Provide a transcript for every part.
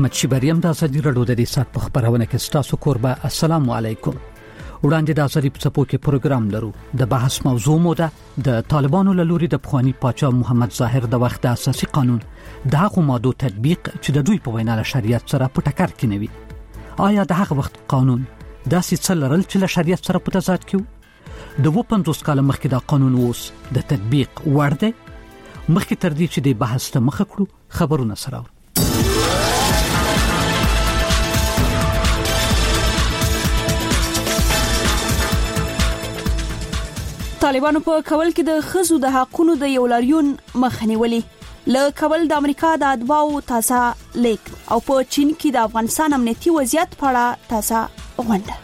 محمد شیبریم د ازادي رادیو د سات په خبرونه کې تاسو کوربه السلام علیکم. وړاندې د ازادي په څپو کې پروګرام لرو. د بحث موضوع مو ده د طالبانو له لوري د پخوانی پاچا محمد ظاهر د وخت د اساسي قانون د هغو ماده تطبیق چې د دوی په وینا له شریعت سره په ټکر کې نه وي. آیا د هغه وخت قانون داسې څه لرل چې له شریعت سره په تضاد کې و؟ د 50 کال مخکې دا قانون اوس د تطبیق وړ دی؟ مخکې تر دې چې د بحث ته مخه کړو خبرونه سره طالبانو په کابل کې د ښځو د حقونو د یو لاریون مخه نیولې. له کابل د امریکا د اتباعو تازه لیک او په چین کې د افغانستان امنیتي وضعیت په اړه تازه غونډه.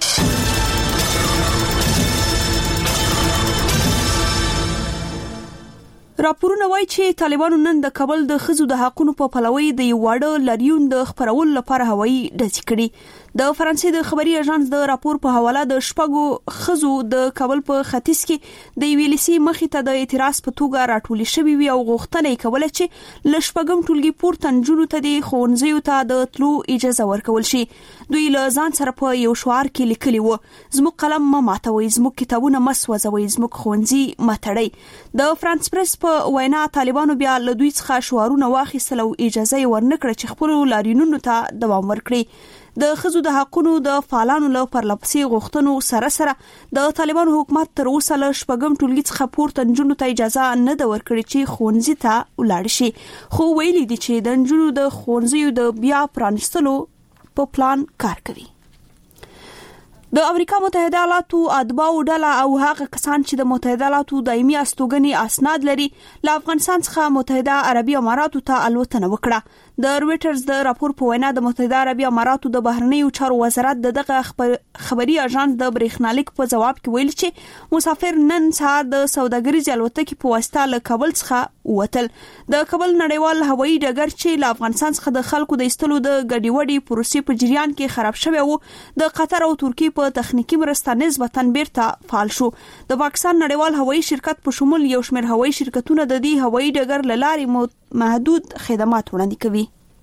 راپورونه وایي چې طالبانو نن د کابل د ښځو د حقونو په پلوي د یو واړه لاریون د خبرولو لپاره هوایي ډزې کړې. د فرانسې د خبري اژانس د راپور په حواله د شپږو ښځو د کابل په ختیځ کې د ویلسي مخې ته د اعتراض په توګه راټولې شوې وي او غوښتنه یې کوله چې ل شپږم ټولګي پورته نجونو ته د ښوونځیو ته د تلو اجازه ورکول شي. دوی له ځان سره په یو شعار کې لیکلي وو: زموږ قلم مه ماتوي، زموږ کتابونه مه سوځوي، زموږ ښوونځي مه تړئ. د فرانس پریس په وینا طالبانو بیا له دوی څخه شعارونه واخیستل او اجازه یې ورنکړه چې خپل لاریونونو ته دوام ورکړي. د ښځو د حقونو د فعالانو له پرلپسې غوښتنو سره سره د طالبانو حکومت تر اوسه له شپږم ټولګي څخه پورته نجونو ته اجازه نه ده ورکړې چې ښوونځي ته ولاړ شي، خو ویلي دي چې د نجونو د ښوونځیو د بیا پرانیستلو په پلان کار کوي. د امریکا متحده ایالاتو اتباعو ډله او هغه کسان چې د متحده ایالاتو دایمي استوګنې اسناد لري له افغانستان څخه متحده عربي اماراتو ته الوتنه وکړه. د رويټرز د راپور په وینا د متحده عربي اماراتو د بهرنیو چارو وزارت دغه خبري اژانس د برېښنالیک په جواب کې ویل چې مسافر نن سهار د سوداګریز الوتکې په واسطه له کابل څخه ووتل. د کابل نړیوال هوایي ډګر چې له افغانستان څخه د خلکو د ایستلو د ګډوډي پروسې په جریان کې خراب شوی وو، د قطر او ترکیې په تخنیکی مرسته نسبتاً بیرته فعال شو. د پاکستان نړیوال هوایي شرکت په شمول یو شمېر هوایي شرکتونه د دې هوایي ډګر له لارې محدود خدمات وړاندې کوي.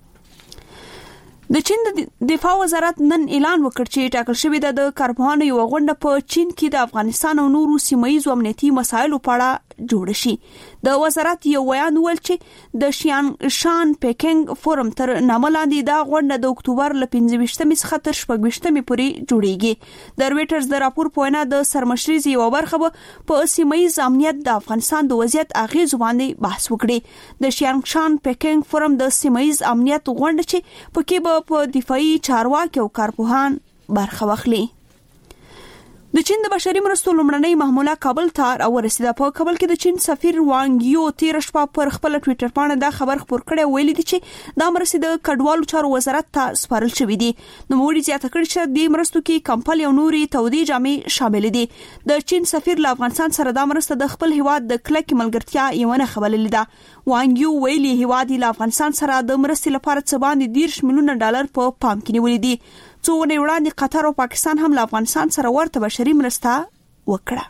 د چین د دفاع وزارت نن اعلان وکړ چې ټاکل شوی د کارپوهانو یو غونډه په چین کې د افغانستان او نورو سیمه‌یزو امنیتي مسایلو په اړه جوړ شي. د وزارت یو بیان ویل چې د شان پیکنګ فورم تر نامه لاندې دا غونډه د اکتوبر له 25 څخه تر 26 پورې جوړیږي. د رويټرز د راپور په وینا د سرمشرۍ یو برخه په سیمه‌یز امنیت د افغانستان د وضعیت اغیز باندې بحث وکړي. د شان پیکنګ فورم د سیمه‌یز امنیت غونډه چې پکې په دفاعي چارواکي او کارپوهان برخه واخلي. د چین د بشري مرستو لومړنۍ محموله کابل ته راورسیده. په کابل کې د چین سفیر وانګ یو تیر شپه پر خپل ټوئیټر باندې دا خبر خپور کړی، ویلي دي چې دا مرستې د کډوالو چارو وزارت ته سپارل شوې دي. نو موږ زیاته کړی چې د مرستو کې کمپل او نوري تودي جامې شامل دي. د چین سفیر له افغانستان سره دا مرسته د خپل هیواد د کلک ملګرتیا یو نه خبرلیده. وانګ یو ویلي هیواد له افغانستان سره د مرستې لپاره څه باندې 10 میلیون ډالر په پام کې نیولې دي. څو ورځې وړاندې قطر او پاکستان هم له افغانستان سره ورته بشري مرسته وکړه.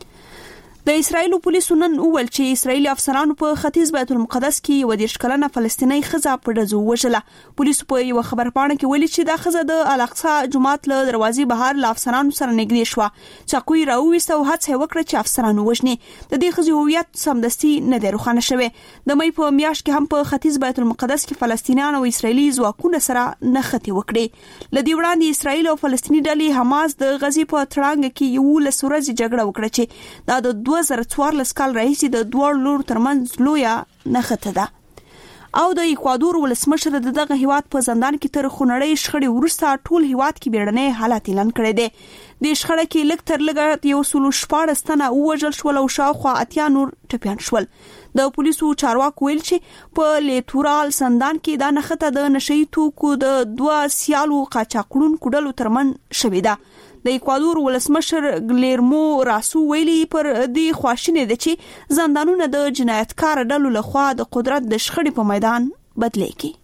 د اسرایل پولیسو نن وویل چې اسرایلی افسرانو په ختیځ بیت المقدس کې یو 10 کلنه فلسطینی ښځه په ډزو وژله. پولیسو په یو خبرپاڼه کې ویلي چې دا ښځه د الاقصی جومات له دروازې بهر له افسرانو سره نږدې شوه. چاقوی راوویسته او هڅه وکړه چې افسرانو وژني. د دې ښځې هویت سمدستي نه دی روښانه شوی. د مې په میاشت کې هم په ختیځ بیت المقدس کې فلسطینیان او اسرایلی ځواکونه سره نښتې وکړي. لدی وړاندې اسرایل او فلسطینی ډلې حماس د غزې په تړانګ کې یو لسورځي جګړه وکړه چې دا د 2014 کال راهیسې د دوه لورو ترمنځ لویه نښته ده. او د ایکوادور ولسمشر دغه هیواد په زندان کې تر خونړۍ شخړې وروسته ټول هیواد کې بیړنی حالت اعلان کړی دی. د شخړې کې لږ تر لږه 114 تنه وژل شول او شاوخوا 80 نور ټپیان شول. د پولیسو چارواکو ویل چې په لیتورال زندان کې دا نښته د نشئی توکو د دوه سیالو قاچاقړونکو ډلو ترمنځ شوې ده. د ایکوادور ولسمشر ګلیرمو راسو ویلي پر دې خواشینه ده چې زندانونه د جنایتکار ډلو لخوا د قدرت د شخړې په میدان بدلېږي.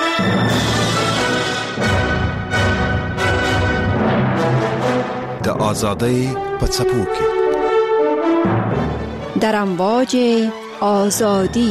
د آزادۍ په څپو کې در امواج آزادی.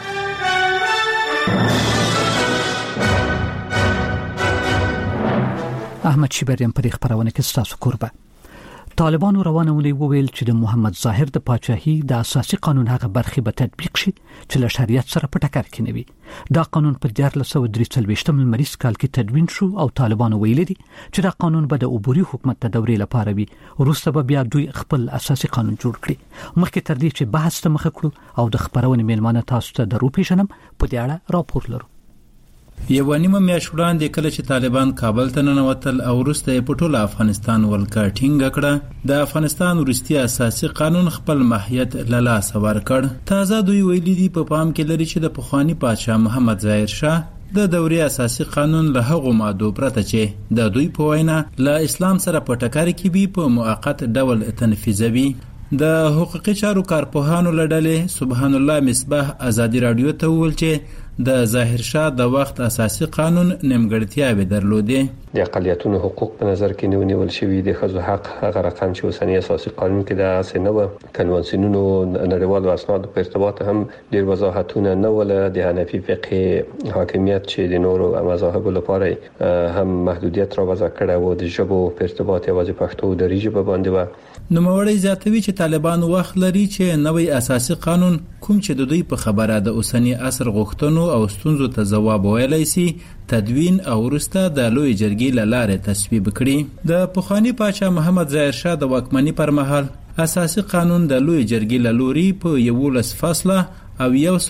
احمد شیبریم په خبرونه کې ستاسو کوربه. طالبانو روانه ویل چې د محمد ظاهر د پاچاهي د اساسي قانون هغه برخې به تطبیق شي چې له شریعت سره په ټکر کې نه وي. دا قانون په 1943 لمریز کال کې تدوین شو او طالبانو ویل دي چې دا قانون به د عبوري حکومت د دورې لپاره وي. وروسته به بیا دوی خپل اساسي قانون جوړ کړي. مخکې تر دې چې بحث ته مخ کړو او د خبرونه میلمانه تاسو ته درو پیژنم په دې اړه راپور لرو. یو نیمه میاشت وړاندې کله چې طالبان کابل ته ننوتل او وروسته یې په ټول افغانستان ولکه ټینګه کړه، د افغانستان وروستي اساسي قانون خپل ماهیت له لاسه ورکړ. تازه دوی ویلي دي په پام کې لري چې د پخوانی پادشاه محمد ظاهر شاه د دورې اساسي قانون له هغو مادو پرته چې د دوی په وینا له اسلام سره په ټکر کې وي په موقت ډول تنفیذوي. د حقوقي چارو کارپوهانو لړلې سبحان الله مصباح ازادي رادیو ته وویل چې د ظاهر شاه د وخت اساسي قانون نیمګړتیاوې درلودې. د اقلیتونو حقوق په نظر کې نیول شوی د ښځو حق هغه رقم چې اوسنی اساسي قانون کې د اسنوو کنوانسیونونو نړیوالو اسنادو په ارتباط هم ډیر وضاحتونه نه ول. د حنفي فقه حاکمیت چې د نورو مذاهب لپاره هم محدودیت را وضع کړی و، د ژبو په ارتباط یوازې پښتو د ریجه باندې و. نوموړی زیاتوي چې طالبان وخت لري چې نوې اساسي قانون کوم چې د دوی په خبره د اوسنی عصر غوښتنو او ستونزو ته ځواب ویلی سي تدوین او وروسته د لوی جرګې له لارې تصویب کړي. د پخوانی پاچا محمد ظاهر شاه د واکمنۍ پر مهال اساسي قانون د لوی جرګې له لوري په 11 فصله او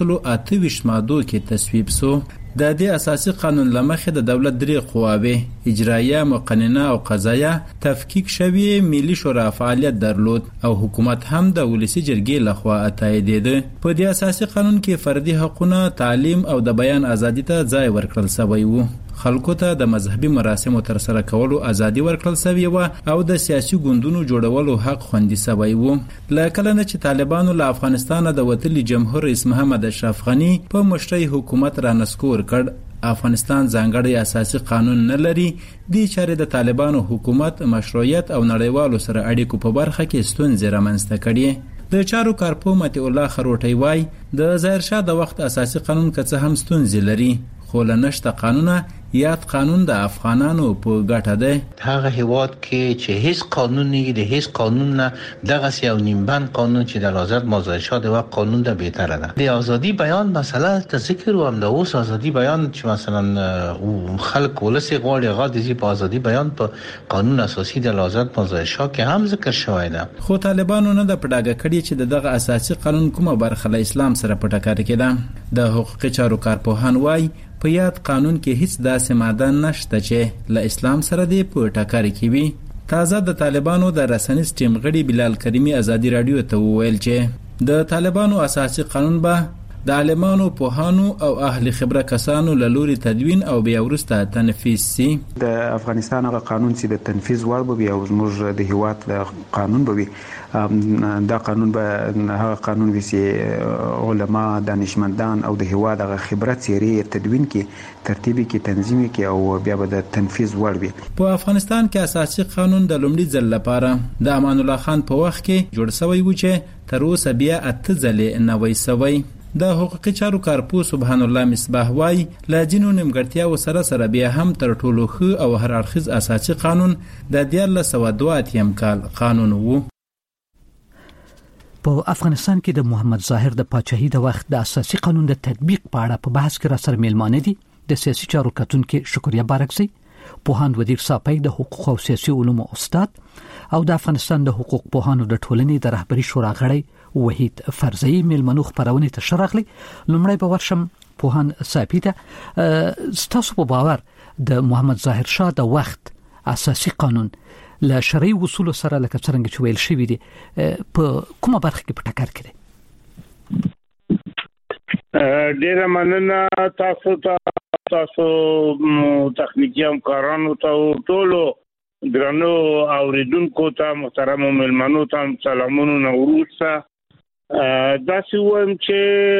128 مادو کې تصویب سو. د دې اساسي قانون لمخې د دولت درې قواوې اجرایه، مقننه او قضایه تفکیک شوی ملي شورا فعالیت درلود او حکومت هم د ولسی جرګې لخوا تاییدېده. په دې اساسي قانون کې فردي حقوقونه، تعلیم او د بیان ازادي ته ځای ورکړل شوی وو. خلکو ته د مذهبي مراسمو تر سره کولو ازادي ورکړل شوی و او د سیاسي ګوندونو جوړولو حق خوندي شوی و. لکه نه چې طالبانو له افغانستان د وتلي جمهور رئیس محمد اشرف غنی په مشرۍ حکومت را نسکور کړ. افغانستان ځانګړی اساسي قانون نه لري. د چارې د طالبانو حکومت مشروعیت او نړیوالو سره اړیکو په برخه کې ستونزې رامنځته کړي. د چارو کارپو متي الله خروټي وای د ظاهر شاه د وخت اساسي قانون که څه هم ستونزې لري، خو له نشته قانونه یاد قانون د افغانانو په ګټه ده. هغه هیواد کې چې هیڅ قانون نه د هیڅ قانون نه دغه یو نیمبند قانون چې د آزاد مازادشاه د وخت قانون ده بهتره ده. د ازادي بیان مسله ته ذکر وم، د اوس ازادي بیان چې مثلا خلک ولسی غواړي هغه د په ازادي بیان په قانون اساسي د آزاد مازادشاه کې هم ذکر شوی ده. خو طالبانو نه د پډاګه کړي چې دغه اساسي قانون کومه برخه له اسلام سره په ټکر کې ده. د حقوقي چارو کارپوهان وای په یاد قانون کې هیڅ داسې ماده نشته چې له اسلام سره دی په ټکر کې وي. تازه د طالبانو د رسنیز ټیم غړي بلال کریمی ازادي رادیو ته وویل چې د طالبانو اساسي قانون به د عالمانو، پوهانو او اهل خبره کسانو له لوري تدوین او بیا وروسته تنفیذ سي. د افغانستان هغه قانون چې د تنفیذ وړ به او زموږ د هیواد د قانون به وي، دا قانون به هغه قانون وي چې علما، دانشمندان او د هیواد هغه خبرت سیری تدوین کې ترتیبي کې تنظیمي کې او بیا به د تنفیذ وړ وي. په افغانستان کې اساسي قانون د لومړي ځل لپاره د امان الله خان په وخت کې جوړ شوی و چې تر اوسه بیا 8 ځلې نوی شوی. د حقوقي چارو کارپو سبحان الله مصباح وای لا جنو نیمګړتیا سره سره بیا هم تر ټولو ښه او هر اړخیز اساسي قانون د 1902 کال قانون وو. په افغانستان کې د محمد ظاهر د پاچاهي د وخت د اساسي قانون د تطبیق په اړه په بحث کې را سره میلمانه دي د سیاسي چارو کتونکو شکریا بارکزی، پوهاند ودیر صاحب د حقوق او سیاسي علومو استاد او د افغانستان د حقوق پوهانو د ټولنې د رهبری شورا غړی وحید فرزی میلمنو خبرونه ته شرغلي. لومړی به ورشم پوهان صاحب ته، ستاسو په باور د محمد ظاهر شاه د وخت اساسي قانون له شرعي اصول سره لکه څنګه چې ویل شوی دی په کومه برخه کې په ټکر کې دی؟ ډیر مننه تاسو تخنیکی همکارانو ته ټولو درنو اوریدونکو ته محترم مېلمنو ته سلامونه نوروز. دا څه وایم چې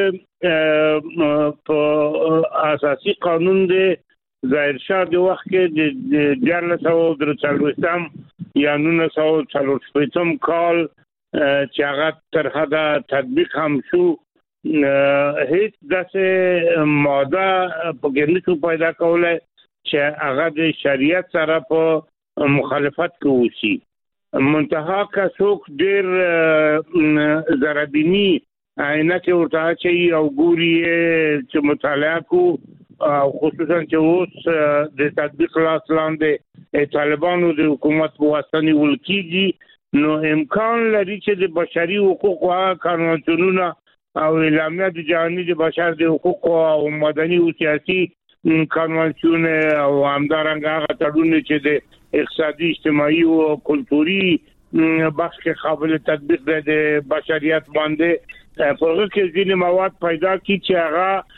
په اساسي قانون د ظاهر شاه د وخت کې د 1943 یا 1940 کال چې هغه تر حده تطبیق هم شو هیڅ داسې ماده په ګرنیکو پیدا کولای چې هغه د شریعت سره په مخالفت کې وشي منتها کا څوک ډېر زرابینی عینه کې ورته چې او ګوري چې مطالعه کو خصوصا چې اوس د تطبیق لاس لاندې طالبانو د حکومت په واسطه نیول کېږي نو امکان لري چې د بشري حقوقو قانونونه او اعلامیه د جهاني د بشر د حقوقو او مدني او سیاسي قانونونه او همدارنګه هغه تړونونه چې د اقتصادي اجتماعي او کلتوري بخش کې قابل تطبیق د بشریت باندې په کې ځینې مواد پیدا کی چې هغه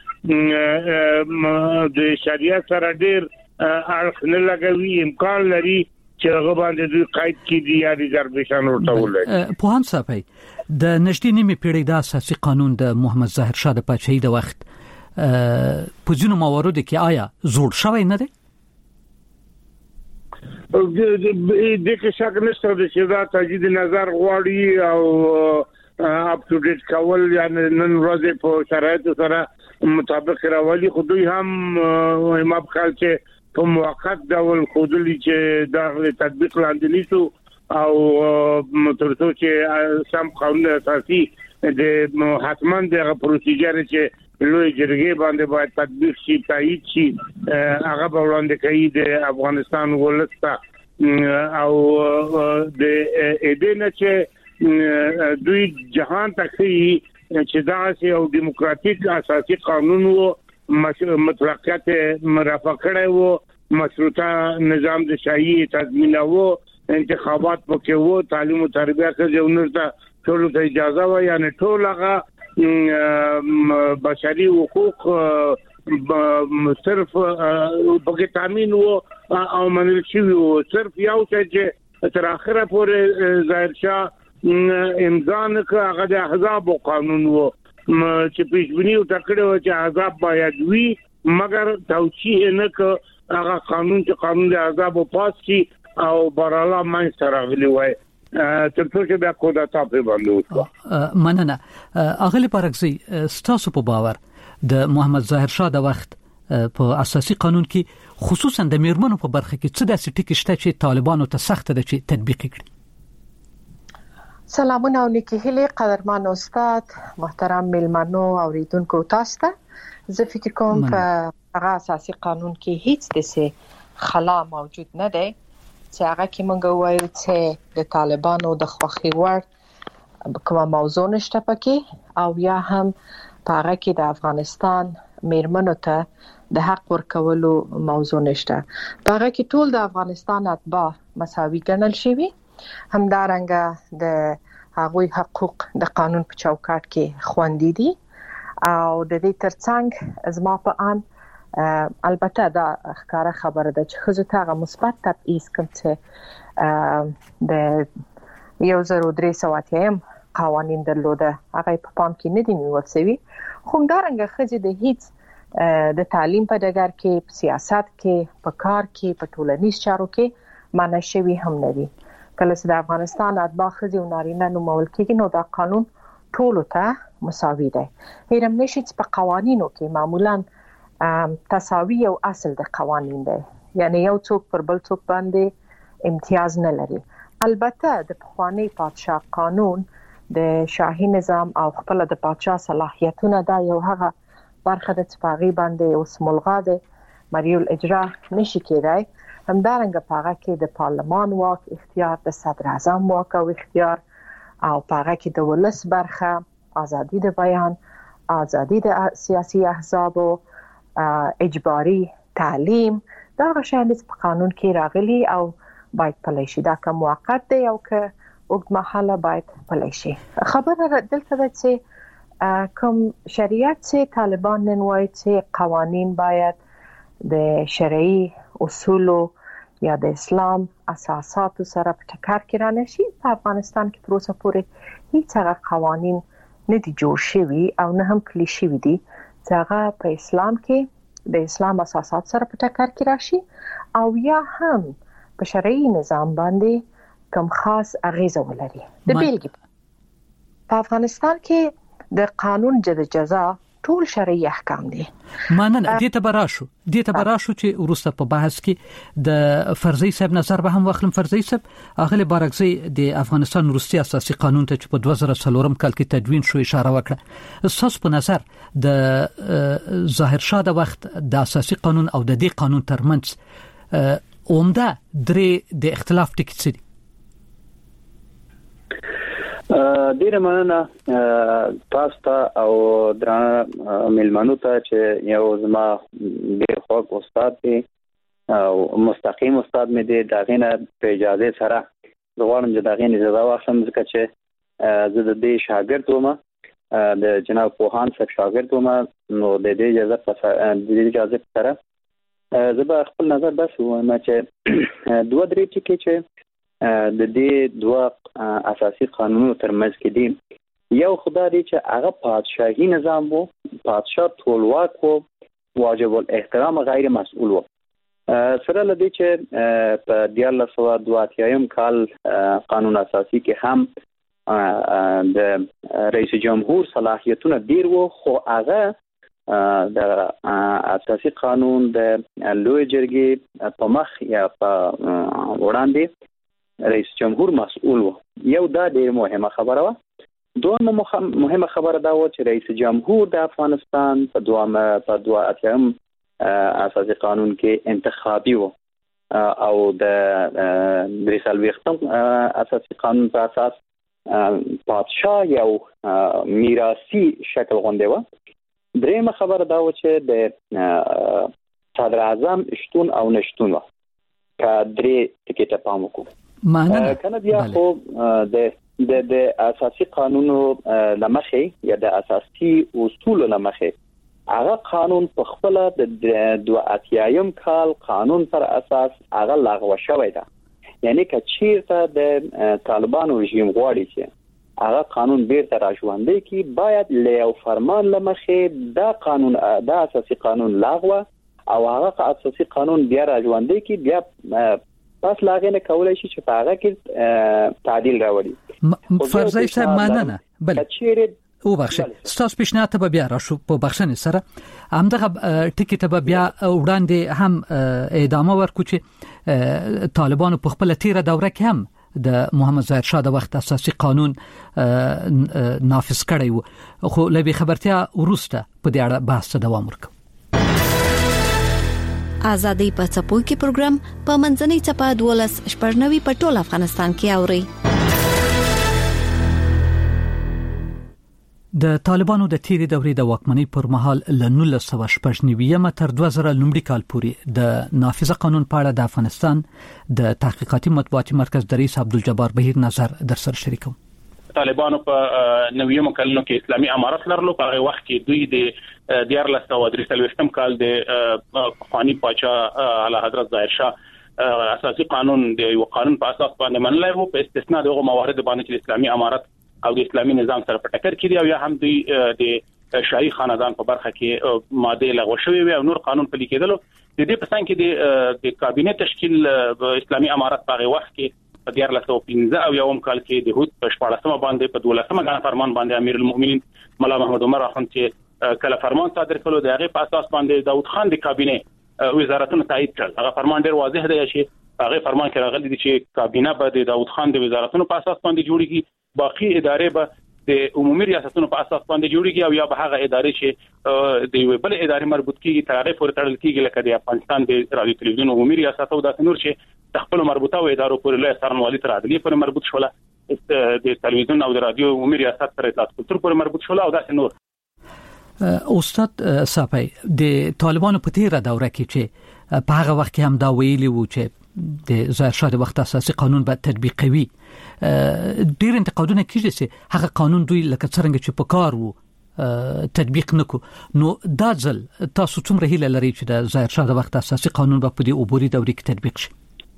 د شریعت سره ډېر اړخ نه لګوي امکان لري چې هغه باندې دوی قید کړي یا ریزرویشن ورته ولري په هم صاحب د نږدې نیمه پیړۍ د اساسي قانون د محمد ظاهر شاه د پاچاهۍ د وخت په ځینو مواردو کې آیا زوړ شوی نه دی د کې شک نشته چې دا تجدید نظر غواړي او اپ ټو ډیټ کول یعنی نن ورځې په شرایطو سره مطابق راولي خو دوی هم امام خال چې په موقت ډول خودلی چې دا تطبیق لاندې نیسو او ترڅو چې سم قانون اساسي د حتما د پروسیجر چې لوی جرګې باندې باید تطبیق شي تایید شي هغه به وړاندې کوي د افغانستان ولسته او د دې نه چې دوی جهان ته کوي چې دا یو دیموکراتیک اساسي قانون وو مطلقیت مرافع کړی وو مشروطه نظام د شاهي تضمین وو انتخابات پکې وو تعلیم او تربیت کې ورته ټول ته اجازه و یعنی ټول هغه بشري حقوق صرف پکې تامین وو او منل شوی وو صرف یو چې تر اخره پورې ظاهر شاه امضا نه هغه د احزاب قانون وو چې پیشبینی او تکړه و چې احزاب باید وي مګر توجیه نه ک هغه قانون چې قانون د احزاب پاس شي او براله مې سره غلي وای ترڅو چې بیا کودا تاسو باندې وکړه مننه اغلی پرګزي ستاسو په باور د محمد ظاهر شاه د وخت په اساسي قانون کې خصوصا د میرمنو په برخه کې څه داسې ټکي شته چې طالبانو ته سخت ده چې تطبیق کړي سلامونه او نیکی هیله قدرمن استاد محترم میلمنو اوریدونکو تاسو ته زه فکر کوم په هغه اساسي قانون کې هیڅ دسه خلا موجود نه دی چې هغه کې مونږ وایو چې د طالبانو د خوخي ور کومه موضوع نشته پکې او یا هم په هغه کې د افغانستان میرمنو ته د حق ورکولو موضوع نشته په هغه کې ټول د افغانستان اتباع مساوي ګڼل شوی همدارنګه د هغوی حقوق د قانون په چوکاټ کې خوندي دي او د دې ترڅنګ زما په ان البته دا ښکاره خبره ده چې خزو ته مثبت تبعیض کوم چې د 1380 قوانین درلوده هغه په پام کې نه دي نیول شوی خو همدارنګه خزې د هیڅ د تعلیم په ډګر کې په سیاست کې په کار کې په ټولنیز چارو کې معنی شوی هم نه دي کله چې د افغانستان اتباع خزي او نارینه نومول کېږي نو دا قانون ټول ته مساوي دی هیرم نشي چې په قوانینو کې معمولا تساوي او اصل د قوانین دی یعنی یو څوک پر بل څوک باندې امتیاز نه لري البته د پخوانی پادشاه قانون د شاهي نظام او خپل د پادشاه صلاحیتونه دا یو هغه برخه د صفاغي باندې اوس ملغا ده مریول اجرا نشي کېدای همدارنګه په هغه کې د پارلمان واک اختیار د صدر اعظم واک او اختیار او په هغه کې د ولس برخه ازادي د بیان ازادي د سیاسي احزاب اجباري تعلیم دا غشان په قانون کې راغلي او باید پلی شي دا کوم موقت دی او که وګت محله باید پلی شي خبره دلته ده چې کوم شریعت چې طالبان نن وایي چې قوانین باید د شرعي اصولو یا د اسلام اساساتو سره په ټکر کې را نشي په افغانستان کې تر اوسه پورې هیڅ هغه قوانین نه دي جوړ شوي او نه هم پلي شوي دي چې هغه په اسلام کې د اسلام اساسات سره په ټکر کې راشي او یا هم په شرعي نظام باندې کوم خاص اغیزه ولري. د بیلګې په افغانستان کې د قانون جزا ټول شرعي احکام دي. مننه. دې ته براشو چې ورسته په بحث کې د فرضي صاحب نظر به هم واخلم. فرضي صاحب اغلی بارکزی د افغانستان وروستي اساسي قانون ته چې په 2004 کال کې تدوین شو اشاره وکړه. اساس په نظر د ظاهر شاه د وخت د اساسي قانون او د دې قانون ترمنځ عمده درې د اختلاف ټکي څه دي؟ ډیره مننه تاسو ته او درانه ملمنو ته چې یو زما ډیر خوږ استاد دی او مستقیم استاد مې دی. دا غینه په اجازه سره زغوارم چې دا غینه اجازه واخلم ځکه چې زه د دې شاګرد وم، د جناب پوهان صاحب شاګرد وم. نو د دې اجازه سره زه به خپل نظر بس وایم چې دوه درې ټکي چې د دې دوه اساسي قانونونو ترمنځ کې دي. یو خدای دی چې هغه پادشاهي نظام وو، پادشاه ټولواک وو، واجب الاحترام غیر مسئول وو. سره لدی چې په 1982 کال قانون اساسي کې هم د رئیس جمهور صلاحیتونه ډیر وو، خو هغه د اساسي قانون د لوی جرګې په مخ یا په وړاندې رئیس جمهور مسؤل و. یو دا ډېر مهمه خبره و. دوه مهمه خبره دا و چې رئیس جمهور د افغانستان په 2008 اساسي قانون کې انتخابي و او د 23 اساسي قانون په اساس پادشاه یو میراثي شکل غونډه و. درېمه خبره دا و چې د صدر اعظم شتون او نشتون و. که درې ټکي ته پام وکړو. کنه بیا خو د اساسي قانونو لمخې یا د اساسي اصول لمخې هغه قانون په خپل د 2008 کال قانون پر اساس هغه لغوه شوی دی. یعنی که چیرته د طالبانو رژیم غواړي چې هغه قانون بیرته راژوندي کی باید له یو فرمان لمخې دا قانون دا اساسي قانون لغوه او هغه اساسي قانون بیا راژوندي کی بیا پس لاغې نه کولای شي چې په هغه کې تعدیل راوړي. فرضي صاحب مننه. بل او بخښه ستاسو پیشنهاد ته بیا راشو په بخښنې سره همدغه ټکی ته بیا وړاندې هم ادامه ورکو چې طالبانو په خپل تیره دوره کې هم د محمد ظاهر شاه د وخت اساسي قانون نافذ کړی و، خو لبي خبرتیا ورسته په دې اړه بحث دوام ورکړ. آزادۍ په څپو کې پروګرام په منځنۍ چپه 12 په ټول افغانستان کې اوري. د طالبانو د تیرې دورې د واکمنۍ پر مهال ل 1999 تر 2000 لومړي کال پورې د نافذ قانون په اړه د افغانستان د تحقیقاتي مطبوعاتي مرکز د رئیس عبدالجبار بهیر نظر در سره شریکوم. طالبانو په 90 کلونو کې اسلامي امارت لرلو. په هغه وخت کې دوی د 1933 کال د قانوني پاچا اعلی حضرت ظاهر شاه اساسي قانون د یو قانون په اساس باندې منلای وو، په استثناء دغه موارد باندې چې اسلامي امارت او د اسلامي نظام سره په ټکر کې دی او یا هم دوی د شاهي خاندان په برخه کې ماده لغوه شوی وي او نور قانون پلي کېدل. د دې په څنګ کې د کابینه تشکیل اسلامي امارت په هغه وخت کې په 2015 او یوم کال کې د هوت په 14 باندې په 12 غان فرمان باندې امیر المؤمنین مولا محمد عمر اخوند چې کله فرمان صادر کړو د هغه په اساس باندې داوود خان د کابینه وزارتونو تایید کړ. هغه فرمان ډیر واضح دی چې هغه فرمان کې راغلی دی چې کابینه به د داوود خان د وزارتونو په اساس باندې جوړیږي، باقي ادارې به د عمومي ریاستونو په اساس باندې جوړیږي او یا به هغه ادارې چې د یو بل ادارې مربوط کیږي تر هغه پورې تړل کیږي لکه د افغانستان د رادیو تلویزیون عمومي ریاست او د نور چې خپل مربوطه و ادارو پورې له سرنوالي تر عدلیه پورې مربوط شوله، د تلویزیون او د رادیو عمومي ریاست تر اطلاعات کلتور پورې مربوط شوله او د نور. استاد صاحب د طالبانو په تیره دوره کې چې په هغه وخت کې هم دا ویلي وو چې د ظاهر شاه د وخت اساسي قانون به تطبیقوي، ډیر انتقادونه کیږي چې هغه قانون دوی لکه څنګه چې په کار وو تطبیق نکو. نو دا ځل تاسو څومره هیله لرئ چې د ظاهر شاه د وخت اساسي قانون به په دې عبوري دورې کې تطبیق شي؟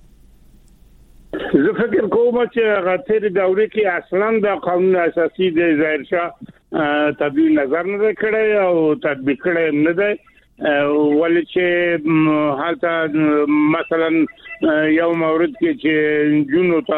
زه فکر کوم چې هغه تیرې دورې کې اصلا د قانون اساسي د ظاهر شاه تدوین نظر نه کړی او تطبیق کړی نه دی، ولې چې حالت مثلا یو مورد کې چې جنونو ته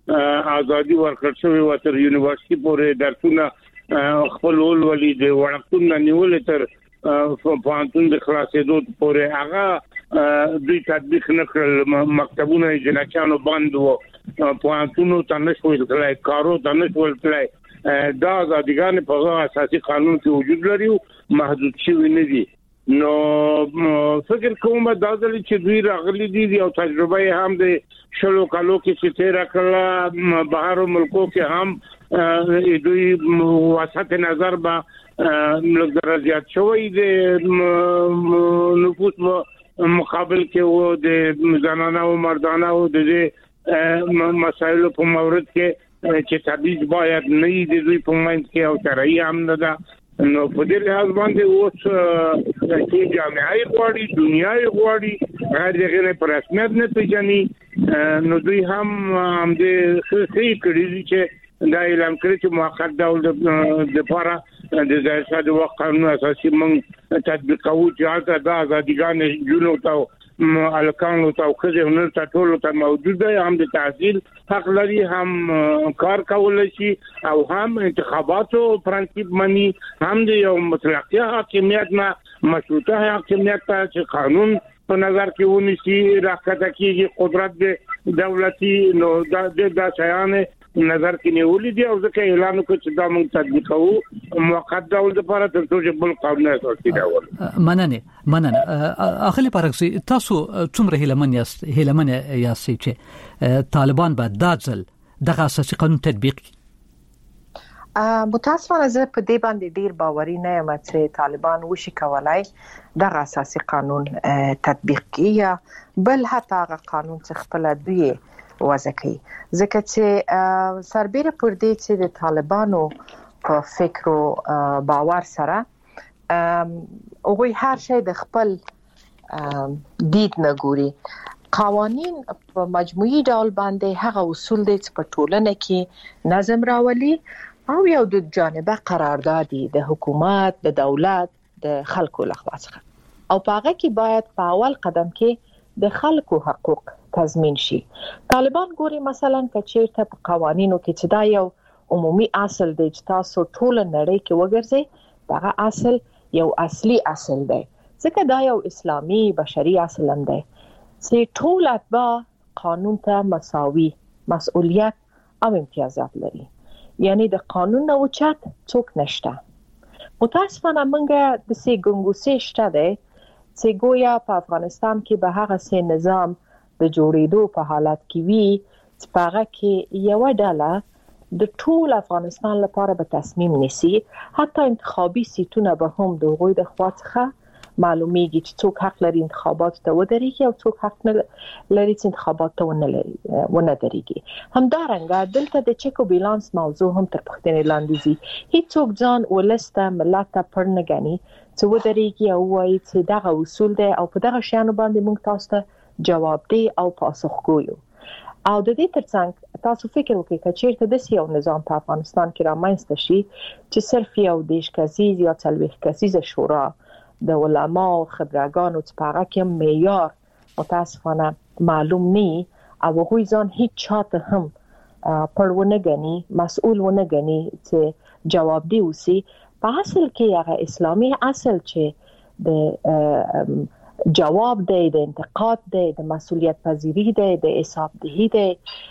ازادي ورکړل شوې و تر یونیورسيټي پورې درسونه خپل ولولي د وړاندې نیول تر فانتون د خلاصېدو پورې هغه دوی تطبیق نکړل مکتبونه جنچانو بند وو فانتونو تنشول کړای کارو تنشول کړای دا ځدګان په اساسي قانون کې وجود لري محدود شوی نه دي نو فکر کوم دا چې دوی راغلي دي او تجربه هم د شلو کالو کې چې تیر کړل بهر ملکو کې هم دوی وسط نظر با لږ زیات شوی د نفوس مقابل کې وو د زنانه او مردانه او د مسایل په مورد کې چې تبعیض باید نه دی دوی په منځ کې او شرعي هم نه ده نو په دې لحاظ باندې اوس چې جامعي غواړي دنیاي غواړي هر ځای په رسمیت نه پیژني نو دوی هم د خصوصي کړي چې دا اعلان کړی چې موقت ډول د لپاره د ځای د وقت قانون اساسي موږ تطبیقوو چې دا ازادګان جنو تاو الکان او خزه هنر ټول ته موجود دی هم د تحصیل حق لري هم کار کول شي او هم انتخاباتو پرنسيپ مني هم د یو مطلقه حاکمیت نه مشروطه حاکمیت ته چې قانون په نظر کې ونیسي راکته کېږي قدرت د دولتي نو د شایانه نظر کې نیولې دي او ځکه اعلان وکړ چې دا موږ تطبیقوو موقت ډول لپاره تر څو چې بل قانون اساسي ډول مننه اخلي پارکسي تاسو څومره هیلمن یاست چې طالبان به داځل دغه اساسي قانون تطبیق متاسفانه زه په دې باندې ډیر باوري نه یم چې طالبان وشي کولای دغه اساسي قانون تطبیق کړي بل حتی هغه قانون چې خپل دوی وضع کوي ځکه چې سربېره پر دې چې د طالبانو په فکر او باور سره هغوی هر شی د خپل دید نه ګوري قوانین په مجموعي ډول باندې هغه اصول دي چې په ټولنه کې نظم راولي او یو د جانبه قراردادي د حکومت د دولت د خلکو لخوا څخه او په هغه کې باید په اول قدم کې د خلکو حقوق تضمین شي طالبان ګوري مثلا کچېرته په قوانینو کې چې دا یو عمومي اصل دی چې تاسو ټول نړۍ کې وګرځي دا اصل یو اصلي اصل دی ځکه دا یو اسلامي بشري اصل هم دی چې ټول اتباع قانون ته مساوي مسؤلیت او امتیازات لري یعنی د قانون نه اوچت څوک نشته متاسفانه موږ د سي ګنګوسې شته دی چې ګویا په افغانستان کې به هغه سي نظام د جوړېدو په حالت کې وي چې په هغه کې یو ډله د ټول افغانستان لپاره به تصمیم نیسي حتی انتخابي سیټونه به هم د غوي د خوا څخه معلومیږي چې څوک حق لري انتخابات ته ودرېږي او څوک حق نه لري چې انتخابات ته ونه درېږي همدارنګه دلته د چک او بیلانس موضوع هم تر پوښتنې لاندې دي هیڅوک ځان ولسته ملت ته پړ نه ګڼي چې ودرېږي او وایي چې دغه اصول دی او په دغه شیانو باندې موږ تاسو ته جواب دی او پاسخګو یو او د دې ترڅنګ تاسو فکر وکړئ چې چیرته د یو نظام په افغانستان کې رامنځته شي چې صرف یو دیش کسیز یا 40 کسیزه شورا د علما او خبرګانو په هغه کې معیار متاسفانه معلوم نه او هغوی ځان هیڅ چاته هم پړونه غني مسؤل ونه غني چې جواب دی وسی په اصل کې هغه اسلامي اصل چې د جواب دی د انتقاد دی د مسؤلیت پذیری دی د حسابدهی دی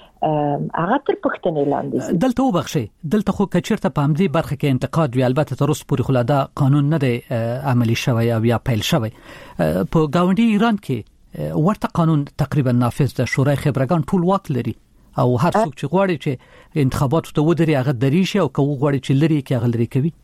هغه تر پښتنې لاندې دلته وبخشي دلته خو کچرته په همدې برخه کې انتقاد وی البته تر اوسه پورې خلادا قانون نه دی عملی شوی او یا پیل شوی په گاونډي ایران کې ورته قانون تقریبا نافذ ده شورای خبرګان ټول واک لري او هر څوک چې غواړي چې انتخابات ته ودري هغه دریشي او کوم غواړي چې لري کې هغه لري کوي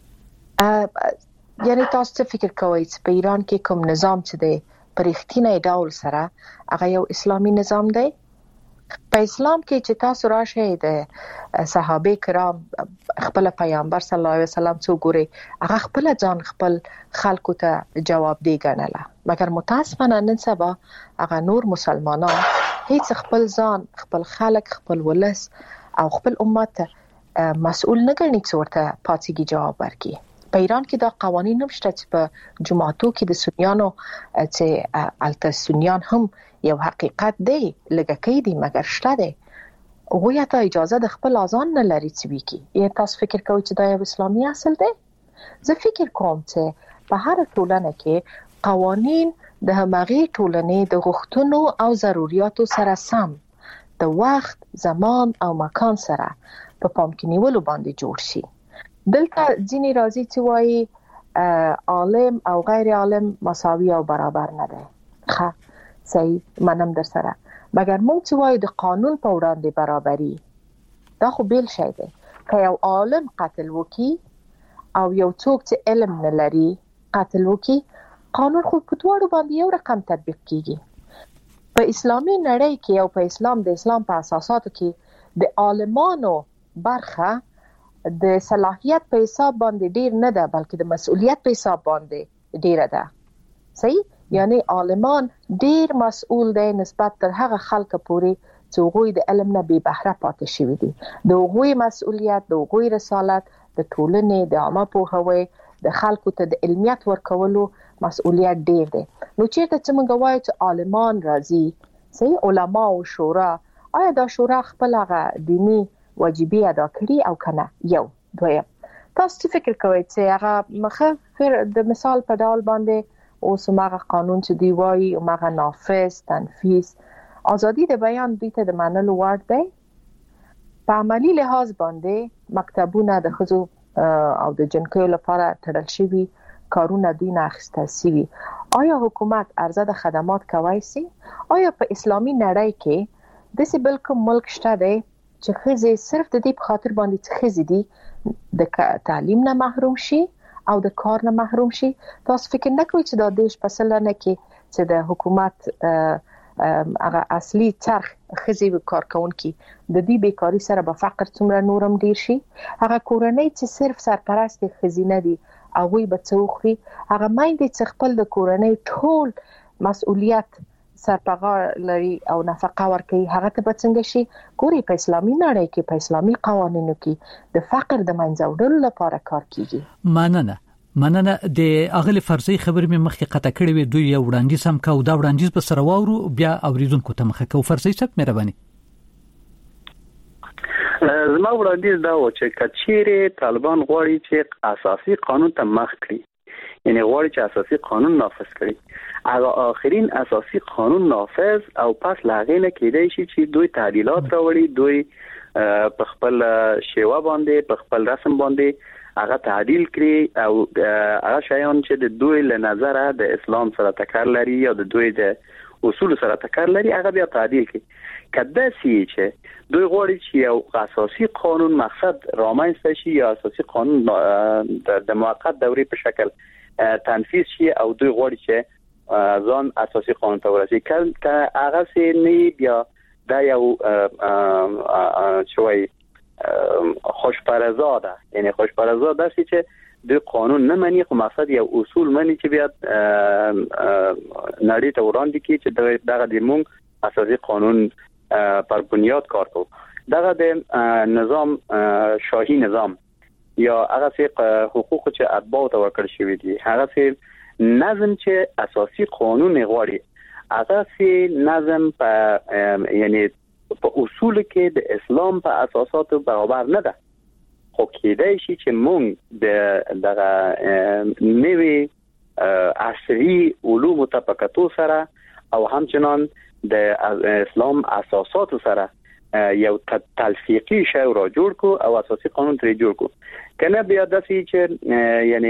یعنی تاسو څه فکر کوئ چې په ایران کې کوم نظام چې دی پر اختینه ډول سره هغه یو اسلامي نظام دی په اسلام کې چې تاسو راشئ د صحابه کرام خپل پیغمبر صلی الله علیه وسلم څو ګوري هغه خپل ځان خپل خلکو ته جواب دی ګڼله مګر متاسفانه نن سبا هغه نور مسلمانان هیڅ خپل ځان خپل خلک خپل ولس او خپل امت مسؤل نه ګڼي چې ورته پاتېږي جواب ورکړي په ایران کې دا قوانین نشته چې په جماعتو کې د سنیانو چې الته سنیان هم یو حقیقت دی لږه کې دی مګر شته دی هغه ته اجازه د خپل اذان نه لري چې وکي. یا تاسو فکر کوئ چې دا یو اسلامي اصل دی؟ زه فکر کوم چې په هر ټولنه کې قوانین د همغه ټولنې د غوښتنو او ضرورتو سره سم د وخت، زمان او مکان سره په پام کې نیولو باندې جوړ شي. دلته ځینې راځي چې وایي عالم او غیر عالم مساوي او برابر نه دي. ښه صحیح منم در سره، مګر موږ چې وایو د قانون په وړاندې برابري، دا خو بیل شی دی. که یو عالم قتل وکي او یو څوک چې علم نه لري قتل وکي، قانون خو په دواړو باندې یو رقم تطبیق کیږي. په اسلامي نړۍ کې او په اسلام په اساساتو کې د عالمانو برخه د صلاحیت په حساب باندې ډیر نه ده، بلکې د مسؤلیت په حساب باندې ډیره ده. صحیح؟ یعنی عالمان ډیر مسؤل دي نسبت تر هغه خلکو پورې چې هغوی د علم نه بې بهره پاتې شوي دي. د هغوی مسؤلیت، د هغوی رسالت د ټولنې د عامه پوهاوي د خلکو ته د علمیت ورکولو مسؤلیت ډیر دی. نو چیرته چې موږ وایو چې عالمان راځي، صحیح، علما او شورا، آیا دا شورا خپل هغه دینی واجبي ادا کړي او کنه؟ یو. دویم، تاسو فکر کوئ چې هغه مخه د مثال په ډول باندې اوس هغه قانون چې دی وایي هغه نافذ تنفیذ ازادي د بیان دوی ته د منلو وړ دی؟ په عملی لحاظ باندې مکتبونه د ښځو او د جنکیو لپاره تړل شوي، کارونه دوی نه اخیستل شوي. آیا حکومت ارزه د خدمات کوي سي؟ آیا په اسلامي نړۍ کې داسې بل کوم ملک شته دی چې ښځې صرف د دې په خاطر باندې چې ښځې دي د تعلیم نه محروم شي او د کار نه محروم شي؟ تاسو فکر نه کوئ چې دا دیش په سلنه کې چې د حکومت هغه اصلي چرخ ښځې کارکونکي د دې بیکاری سره به فقر څومره نورم ډیر شي؟ هغه کورنۍ چې صرف سرپرست ښځینه دي هغوی به څه وخوري؟ هغه میندې چې خپل د کورنۍ ټول مسؤلیت سرپغار لري او نفقه ورکوي، هغه ته به څنګه شي؟ ګوري په اسلامي نړۍ کې په اسلامي قوانینو کې د فقر د منځه وړلو لپاره کار کیږي. مننه د اغلی فرضي خبرې مې مخکې قطع کړې وې، دوی یو وړاندیز هم کو، دا وړاندیز به سره واورو بیا اوریدونکو ته مخه کو. فرضي صاحب مهرباني. زما وړاندیز دا و چې کچېره طالبان غواړي چې اساسي قانون ته مخ کړي، یعنی غواړي چې اساسي قانون نافذ کړي. اگر آخرین اساسي قانون نافذ او پس لاغې نه کېدای شي چې دوی تعدیلات راوړي، دوی په خپل شیوه باندې په خپل رسم باندې هغه تعدیل کړي او هغه شیان چې د دوی له نظره د اسلام سره ټکر لري یا د دوی د اصول سره ټکر لري هغه بیا تعدیل کړي. کله چې دوی غواړي چې یو اساسي قانون مقصد رامنځته شي یا اساسي قانون د موقت دورې په شکل تنفیذ شي او دوی غواړي چې ځان اساسي قانون ته ورسي، که هغه سي نه بیا دا یو شوي خوشپرزاده، یعنی خوشپرزاده داسې چې د قانون نه مني خو مقصد یو اصول مني چې بیا نړۍ ته وړاندې کړي چې دغه د موږ اساسي قانون پر بنیاد کار کوو. دغه د نظام شاهي نظام یا هغه سي حقوق چې اتباع ته ورکړل شوی دي، هغه سي نظم چې اساسي قانون غواړي، هغه سي نظم په یعنی په اصول کې د اسلام په اساساتو برابر نه ده. خو کېدای شي چې موږ د دغه نوې عصري علوم ته په کتو سره او همچنان د اسلام اساساتو سره یو تلفیقی شی را جوړ کو او اساسي قانون ترې جوړ کو. کنه بیا داسې چې یعنی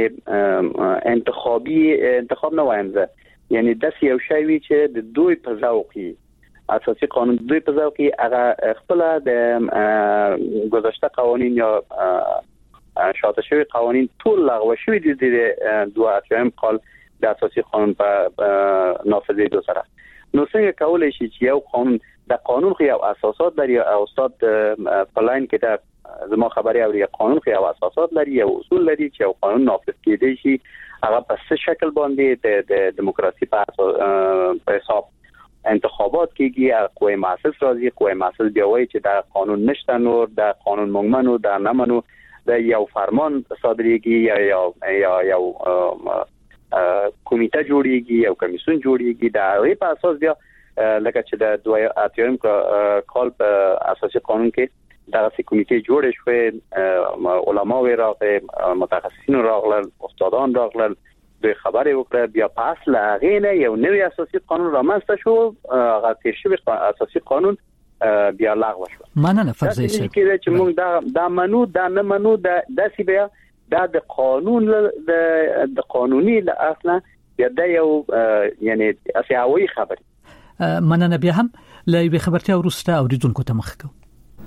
انتخاب نه وایم زه، یعنی داسې یو شی وي چې د دوی په ذوقي اساسي قانون دوی په ذوقي هغه خپل د گذشته قوانین یا شاته شوی قوانین ټول لغوه شوی دي د 2 قال د اساسي قانون په نافذېدو سره. نو څنګه کولای شي چې یو قانون د قانون خو یو اساسات لري او استاد پلاین کې دا زما خبري او یو قانون خو یو اساسات لري، یو اصول لري چې یو قانون نافذ کېدی شي هغه په څه شکل باندې د دیموکراسي په حساب انتخابات کېږي، قوه محسس راځي، قوه محسس بیا وایي چې دا قانون نشته، نور دا قانون موږ منو دا نه منو، دا یو فرمان صادریږي یا یو کمیټه جوړیږي، یو کمیسیون جوړیږي، دا غي په اساس بیا لکه چې د 2008 کال په اساسي قانون کې دا کمیټې جوړې شوې، علما راغلي، متخصصین راغلل، استادان راغلل، د خبرې وکړه، بیا پاس لاغې نه یو نوی اساسي قانون رامنځته شو، هغه تیر شوی اساسي قانون بیا لغوه شو. مننه فرضي شه چې موږ دا منو دا نه منو د سی بیا د قانون د قانوني له اصله بیا د یو یعنی اساسي خبره. مننه بیا هم له خبرتي ورسته اوریدونکو ته مخ کو.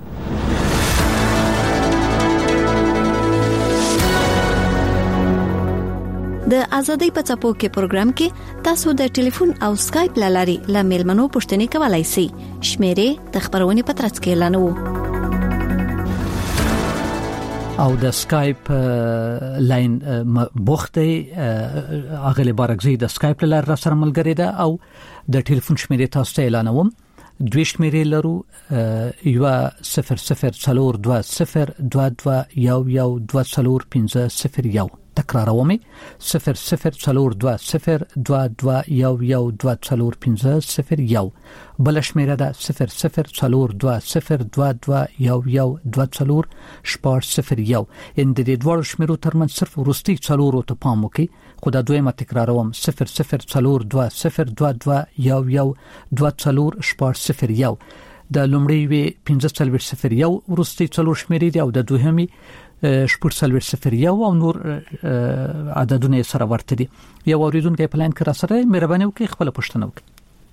د ازادۍ په چاپو کې پروګرام کې تاسو د ټلیفون او سکایپ لاري له میلمنو پوښتنې کولای شئ. شمیرې د خبرونې په ترڅ کې اعلانوو. او د سکایپ لاین بوخته اغلی بارګزي د سکایپ لار را سره ملګری ده او د ټلیفون شمیرې تاسو ته اعلانوم. دوی شمیرې لرو 0020221201 تکراروم 0020221201 بل شمیره ده 0020221201 ان د دې دوه شمیرو ترمن صرف ورستي څلورو ته پام وکي. خو دا دویمه تکراروم 0020221201 د لومړی وی 1501 ورستي څلور شمیرې دي او د دوهمي شپږ سلوي 01 او نور عددونه سره ورته دي. یو اوریدونکو پلان کړه سره مهرباني وکړئ خپل پوښتنه وکړئ.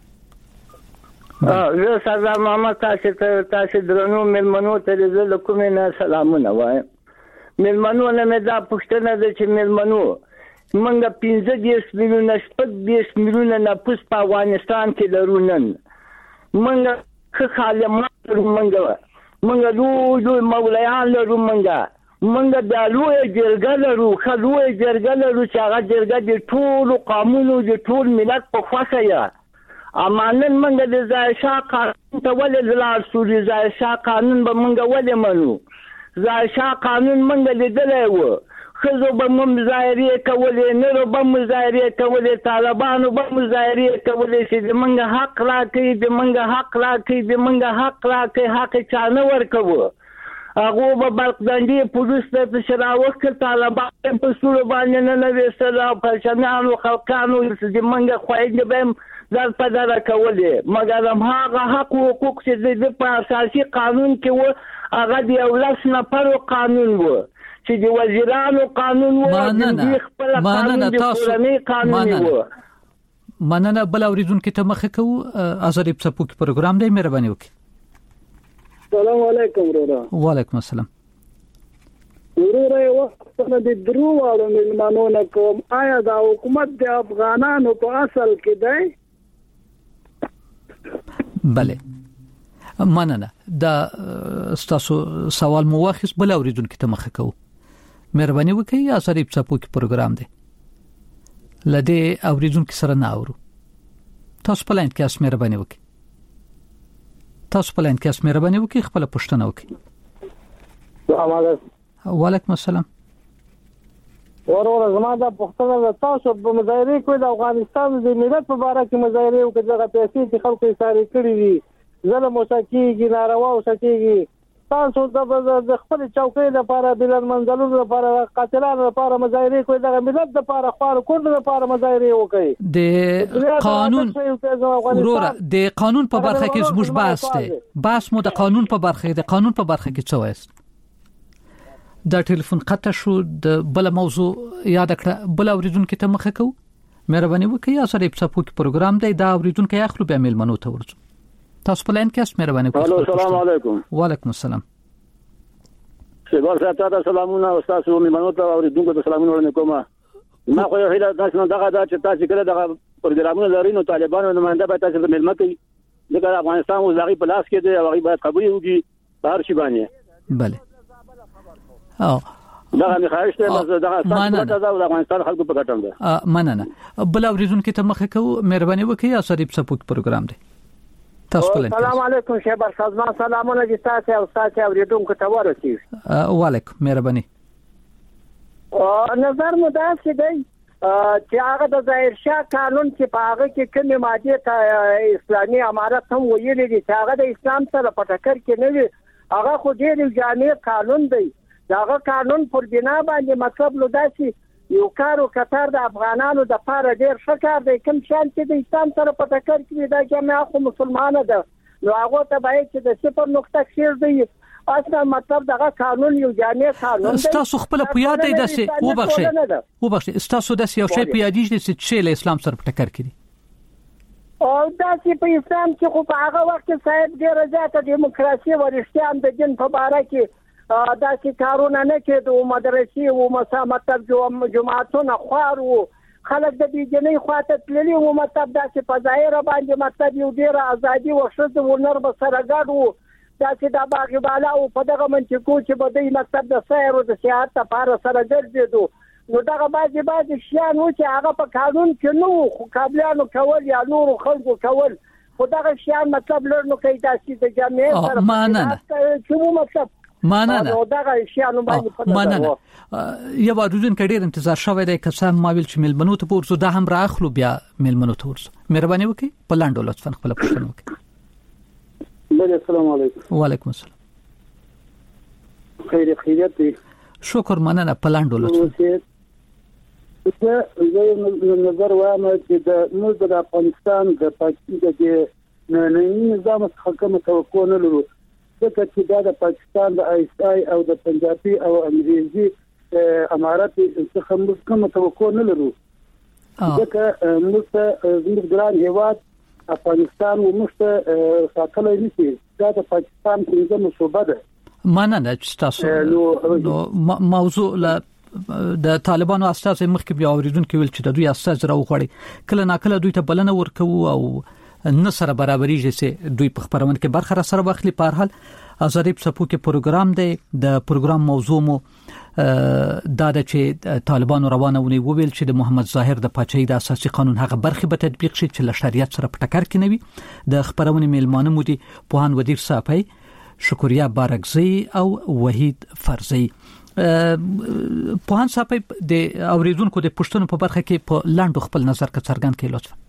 زه سردار محمد تاسو درنو ملمنو ته د کومې نه سلامونه وایم. ملمنو نه مې دا پوښتنه ده چې ملمنو منګه 15 میلیونه 15 میلیونه نفوس په افغانستان کې لرو. نن منګه خالمات منګه لوی مولایان لرو، منګه د لوی جرګه لرو، خلوی جرګه لرو چې هغه جرګه د ټول قانونو د ټول ملت په خوښه یا امانن منګه د ځایشا قانون ته ولې لار سوري ځایشا قانون به منګه ولې منو. ځایشا قانون منګه لیدلای و، خزو به مظاهره کولې، نورو به مظاهره کولې، طالبانو به مظاهره کولې چې د منګه حق راکړي، د منګه حق راکړي، د منګه حق راکړي، حق چا نه ورکوه. هغه به بلقدندي پولیس ته شراوخت طالبان په سور باندې نه وېستل او پرشنانو خلکانو د منګه خوایند به در په دره کولې، مګر هغه حق او حقوق چې د په اساسي قانون کې و هغه د اولس نفر قانون و چې د وزیرانو قانون و، د خپل قانون د پورني قانون و. مننه. بل اوریدونکو ته مخه کو ازادي په پوک پروګرام دی، مهرباني وکړئ. السلام علیکم ورور. وعلیکم السلام. ورور یو وخت د درو والو ملمنو نه کوم، آیا دا حکومت د افغانانو په اصل کې دی؟ بله مننه. دا تاسو سوال مو واخیس. بل اوریدونکو ته مخه کو مهرباني وکړئ. ازادي په پوک پروګرام دی لدې اوریدونکو سره نه اورو. تاسو په لاین کې اس مهرباني وکړئ. تاسو په لاین کې اس مهرباني وکړئ خپل پوښتنه وکړئ. السلام علیکم. وعلیکم السلام. ورور زما دا پوښتنه ده، تاسو په مظاهره کې د افغانستان د ملت په اړه کې مظاهره وکړه، دغه پیسې چې خلکو یې ساري کړې دي، ظلم وسکیږي، ناروا وسکیږي، تاسو د خپل چوکۍ لپاره بل منځلو لپاره قاتلانو لپاره مظاهره کوي، دغه ملت لپاره خپل کور لپاره مظاهره وکړي. د قانون وروره د قانون په برخه کې زموږ بحث دی. بحث مو د قانون په برخه کې، د قانون په برخه کې څه وایست؟ دا ټلیفون قطع شو. د بل موضوع یاد کړه. بل اوریدونکو ته مخه کو مهرباني وکړئ. ازادي په پوک پروګرام دی. دا اوریدونکو اخلو به میلمنو ته ورځو. تاسو په لاین کې اس مهرباني وکړئ. السلام علیکم. وعلیکم السلام. شباب ساتره سلامونه او تاسو میلمنو ته اوریدونکو ته سلامونه ورنکوم. ما خو یو هیله تاسو دغه چې تاسو کله دغه پروګرامونه لري نو طالبانو نماینده به تاسو ته ملمه کوي. دغه افغانستان اوس دغه په لاس کې دی او هغه باید قبول وکړي په هر شي باندې. بله. او دغه مخایش ته دغه ستاسو د افغانستان خلکو په ګټه ده. مننه. بل اوریدونکو ته مخه کو مهرباني وکړئ. ازادي په پوک پروګرام دی. السلام علیکم شهبر سازمان. سلامونه دي تاسو او تاسو اوریدونکو ته ورسیږي. وعلیکم مهرباني. نظر مو داسې دی چې هغه د ظاهر شاه قانون چې په هغه کې کومه ماده ته اسلامي امارت هم ویلي دي چې هغه د اسلام سره په ټکر کې نه وي هغه خو ډېر جامع قانون دی داغه قانون پر بنا باندې مطلب لو داسي یو کارو کتار د افغانانو د پاره ډېر ښه کار دی کوم شان چې د اسلام سره په ټکر کې دا جامع خو مسلمانانه ده نو هغه ته باید چې د صفر نقطه کېږ دی اصلا مطلب دغه قانون یو جامع قانون دی تاسو خپل په یاد دی داسې وبخښئ تاسو داسې یو شی په یاد دي چې له اسلام سره په ټکر کې دي او داسې په اسلام کې خو په هغه وخت کې صاحب ډېر زیاته دیموکراسي او رښتیا د دین په اړه کې داسې کارونه نه کېدو مدرسې او مسامتب جماعتونه خوار وو خلک د بيجنۍ خواته تللي وو مطلب داسې په ظاهر باندې مطلب یو ډېر ازادي او شذ او نر به سره ګډ وو داسې د باغ بالا او په دغه منطقو چې بدای مطلب د سیر او د سیاحت لپاره سره ګرځېدو نو دغه بعضي شیان و چې هغه په قانون کې نو خو قابلیانو کول یا نور خلکو کول خو دغه شیان مطلب لرنو کوي داسې د جامعه سره چې مطلب مننه دغه شیانو باندې مننه یو اردوزن کډیر انتظار شوی دی که سم ماویل چې ملمنو ته پورسو دا هم راخلو بیا ملمنو ته ورسو مهرباني وکړئ په لاندو لطفا خپل پوښتنه وکړئ السلام علیکم وعلیکم السلام خیریت دی شکر مننه په لاندو لطفا زه نظر وایم چې د موږ د افغانستان د پاکستان د نظام څخه کوم توقع نه لرو ځکه چې د پاکستان د آی او د پنجابي او انګریزي امارات څخه موږ کوم توقع نه لرو ځکه موږ زموږ ګران هیواد افغانستان ومشته ساتلای نشي دا د پاکستان څنګه مصوبه ده مننه چې تاسو موضوع د طالبانو اساس مخکې بیا اوریدونکو ویل چې د دوی اساس راوغړي کله ناکله دوی ته بلنه ورکوي او نه سره برابرېږي چې دوی په خبرونه کې برخه سره واخلي په هر حال ازادي په کې پروګرام دی د پروګرام موضوع مو دا د چې طالبانو روانونه ویل چې د محمد ظاهر د پاچاهي د اساسي قانون هغه برخه به تطبیق شي چې له شریعت سره په ټکر کې نه وي د خبرونه میلمانه مو دي پوهان ودیر صاحب شکریا بارکزی او وحید فرزی پوهان صاحب د اوریدونکو د پښتنو په برخه کې په لاندو خپل نظر کا څرګند کړئ لطفا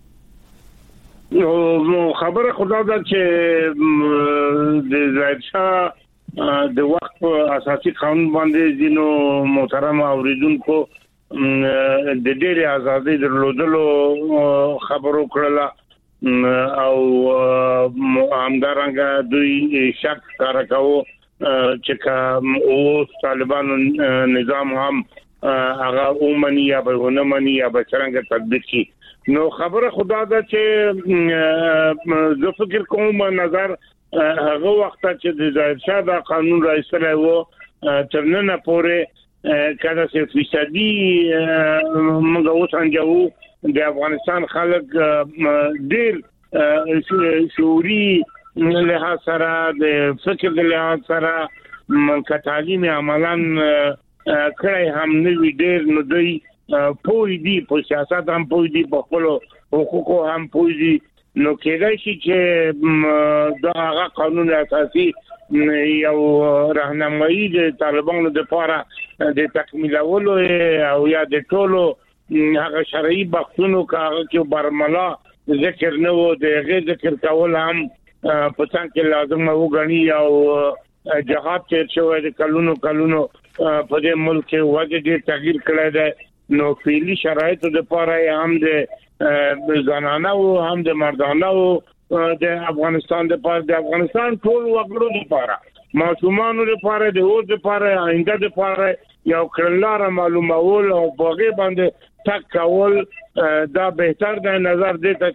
نو خبره خدا دا چې د ظاهر شاه د وخت اساسي قانون باندې دینو محترم اوریدونکو د ډېرې ازادي درلودلو خبرو کړله او همدارنګه دوی شک کارکاو چې کوم او طالبانو نظام هم هغه اومني یا به ونمني یا به څنګه تطبیق شي نو خبره خدا دا چې زه فکر کوم نظر هغه وخت چې د ظاهر شاه دا قانون راځي وو ترنه پورې کله چې فیصدي موږ اوسانجو د افغانستان خلک ډېر شعوري له سره د فکر د لحاظ سره کتالین عملاً کړای هم نوی ډېر نو دوی پوی دی په سیاست هم پوی دی په خپل حقوقو هم پوی دی نو کېدای شي چې دا هغه قانون اساسي یو راهنمایي د طالبانو لپاره د تکمیلولو او یا د ټولو هغه شرعي بحثونو کې برملا ذکر نه وو د غیر ذکر کول هم په څنګه لازم وګڼي او جهاد چې شوی د کلونو په دې ملک کې وجه دې تغییر کړی دی نو فعلی شرایط د لپاره هم د زنانه او هم د مردانه او د افغانستان د افغانستان ټول وګړو لپاره معصومانو لپاره د اوس لپاره آینده لپاره یو کړلاره معلومول او بغي باندې تک کول دا بهتر د نظر دیته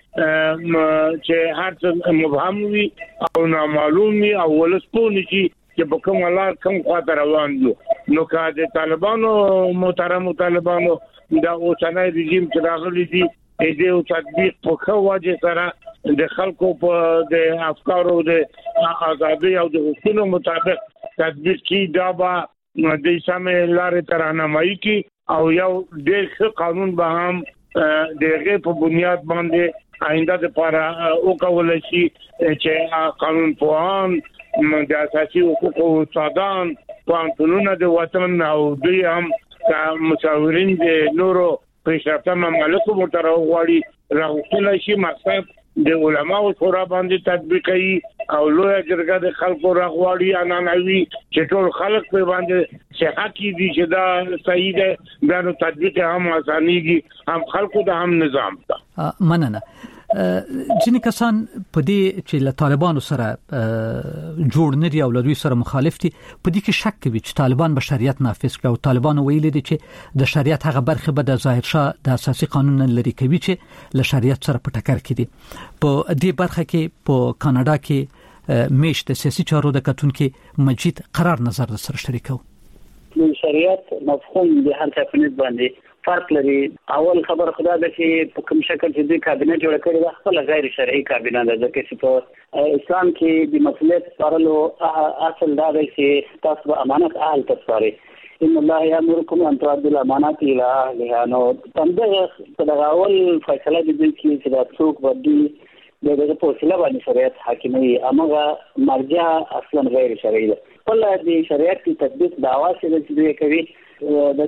چې هر څه مبهم وي او نامعلوم وي او ولسپونی چې په کوم لار کوم خاطر روان دي نو که د طالبانو محترم طالبانو دا اوسنۍ رژیم چې راغلي دي دې تطبیق په خواجه سره د خلکو په د افکارو د ازادي او د حقوقو مطابق تطبیق کی دا به د سمې لارې ترانمایي کی او یو ډېر ښه قانون به هم دغه په بنیاد باندې آینده لپاره او کول شي چې قانون پوهان د اساسي حقوقو استادان قانونونه د وطن او دوی هم مشاورین د نورو پیشرفته مملکتو مترو غواړي راغوښتل شي مقصد د علماو شورا باندې تطبیقي او لوی جرګه د خلکو راغواړي انانوي چې ټول خلک په باندې صحت دي چې دا صحیح ده دا تطبیق هم اسانيږي هم خلکو د هم نظام ته مننه ځینې کسان په دې چې له طالبانو سره جوړ نه دي او له دوی سره مخالف دي په دې کې شک کوي چې طالبان به شریعت نافذ کړي او طالبان ویل دي چې د شریعت هغه برخه به د ظاهر شاه د اساسي قانون لري کوي چې له شریعت سره په ټکر کې دي په دې برخه کې په کاناډا کې میشت سیاسي چارو د کتونکو مجید قرار نظر سره شریکو د شریعت مفهوم د هر څه په نسبت باندې فرق لري. اول خبر خدا ده چې په کوم شکل چې د کابینه جوړ کړي ده خپل غیر شرعي کابینه ده چې په اسلام کې د مسؤلیت سپارلو اصل دا دی چې تاسو به امانت اهل تسپارئ. ان الله یامرکم ان تؤدوا الامانات الى اهلها. نو تمدغه په اول فیصله د دې چې دا څوک ودی دغه په وسیله باندې شریعت حاکمي امغه مرجع اصلا غیر شرعي ده. خپل د شریعت کی تطبیق دعوا چې کوي د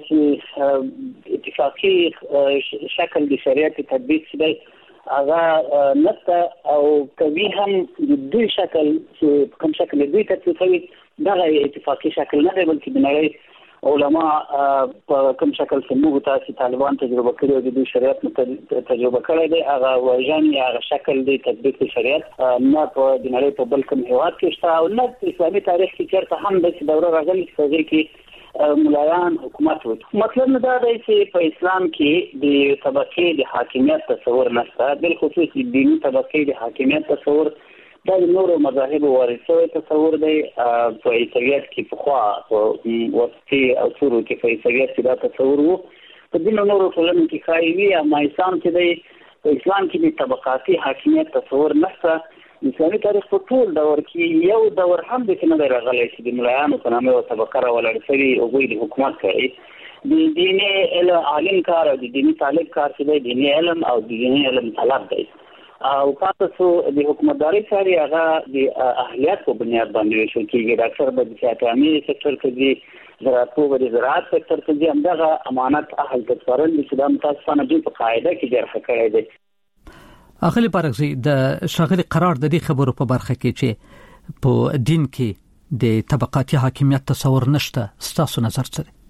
اتفاقی شکل د شریعت تطبیق شې هغه نته او کوي هم د دوی شکل چې کوم شکل دوی تطبیقوي دا اتفاقی شکل نه دی بلکې د نړۍ علما په کوم شکل چې موږ تاسو طالبان تجربه کړو د دوی شریعت تجربه کړی دی هغه وژن یا هغه شکل دی تطبیق شریعت نه په د نړۍ په بل کوم هیواد کې شته او نه په اسلامي تاریخ کې چیرته هم د دوره راغلي چې ملایان حکومت وکړي. مطلب نه دا دی چې په اسلام کې د طبقې د حاکمیت تصور نشته، بل خصوص د دیني طبقې د حاکمیت تصور دا د نورو مذاهب ورثوي تصور دی. په عیسویت کې پخوا په وسطي او سورو کې په عیسویت کې دا تصور وو. په دې نورو ټولنو کې خایوي اما اسلام کې دی په اسلام کې د طبقاتي حاکمیت تصور نشته. اسلامي تاریخ په ټول دور کې یو دور هم د کنه راغلی چې د ملایانو په نامه او طبقه راولړ شوی او دوی د حکومت کوي. د دیني علم عالم کار او د دیني طالب کار چې د دیني علم او د دیني علم طلب دی او تاسو د حکومتداري کاری هغه د اهلیت په بنیاد باندې شو کېږي. ډاکټر به د سیاستي سکتور کې دي زراعت په زراعت سکتور کې دي همدغه امانت اهل تسپارل چې د متاسفانه د قاعده کې جرح کړی دی. اخلي بارغزي د شاغلي قرار د دې خبرو په برخه کې چې په دین کې د طبقاتي حاکمیت تصور نشته، ستاسو نظر څه دی؟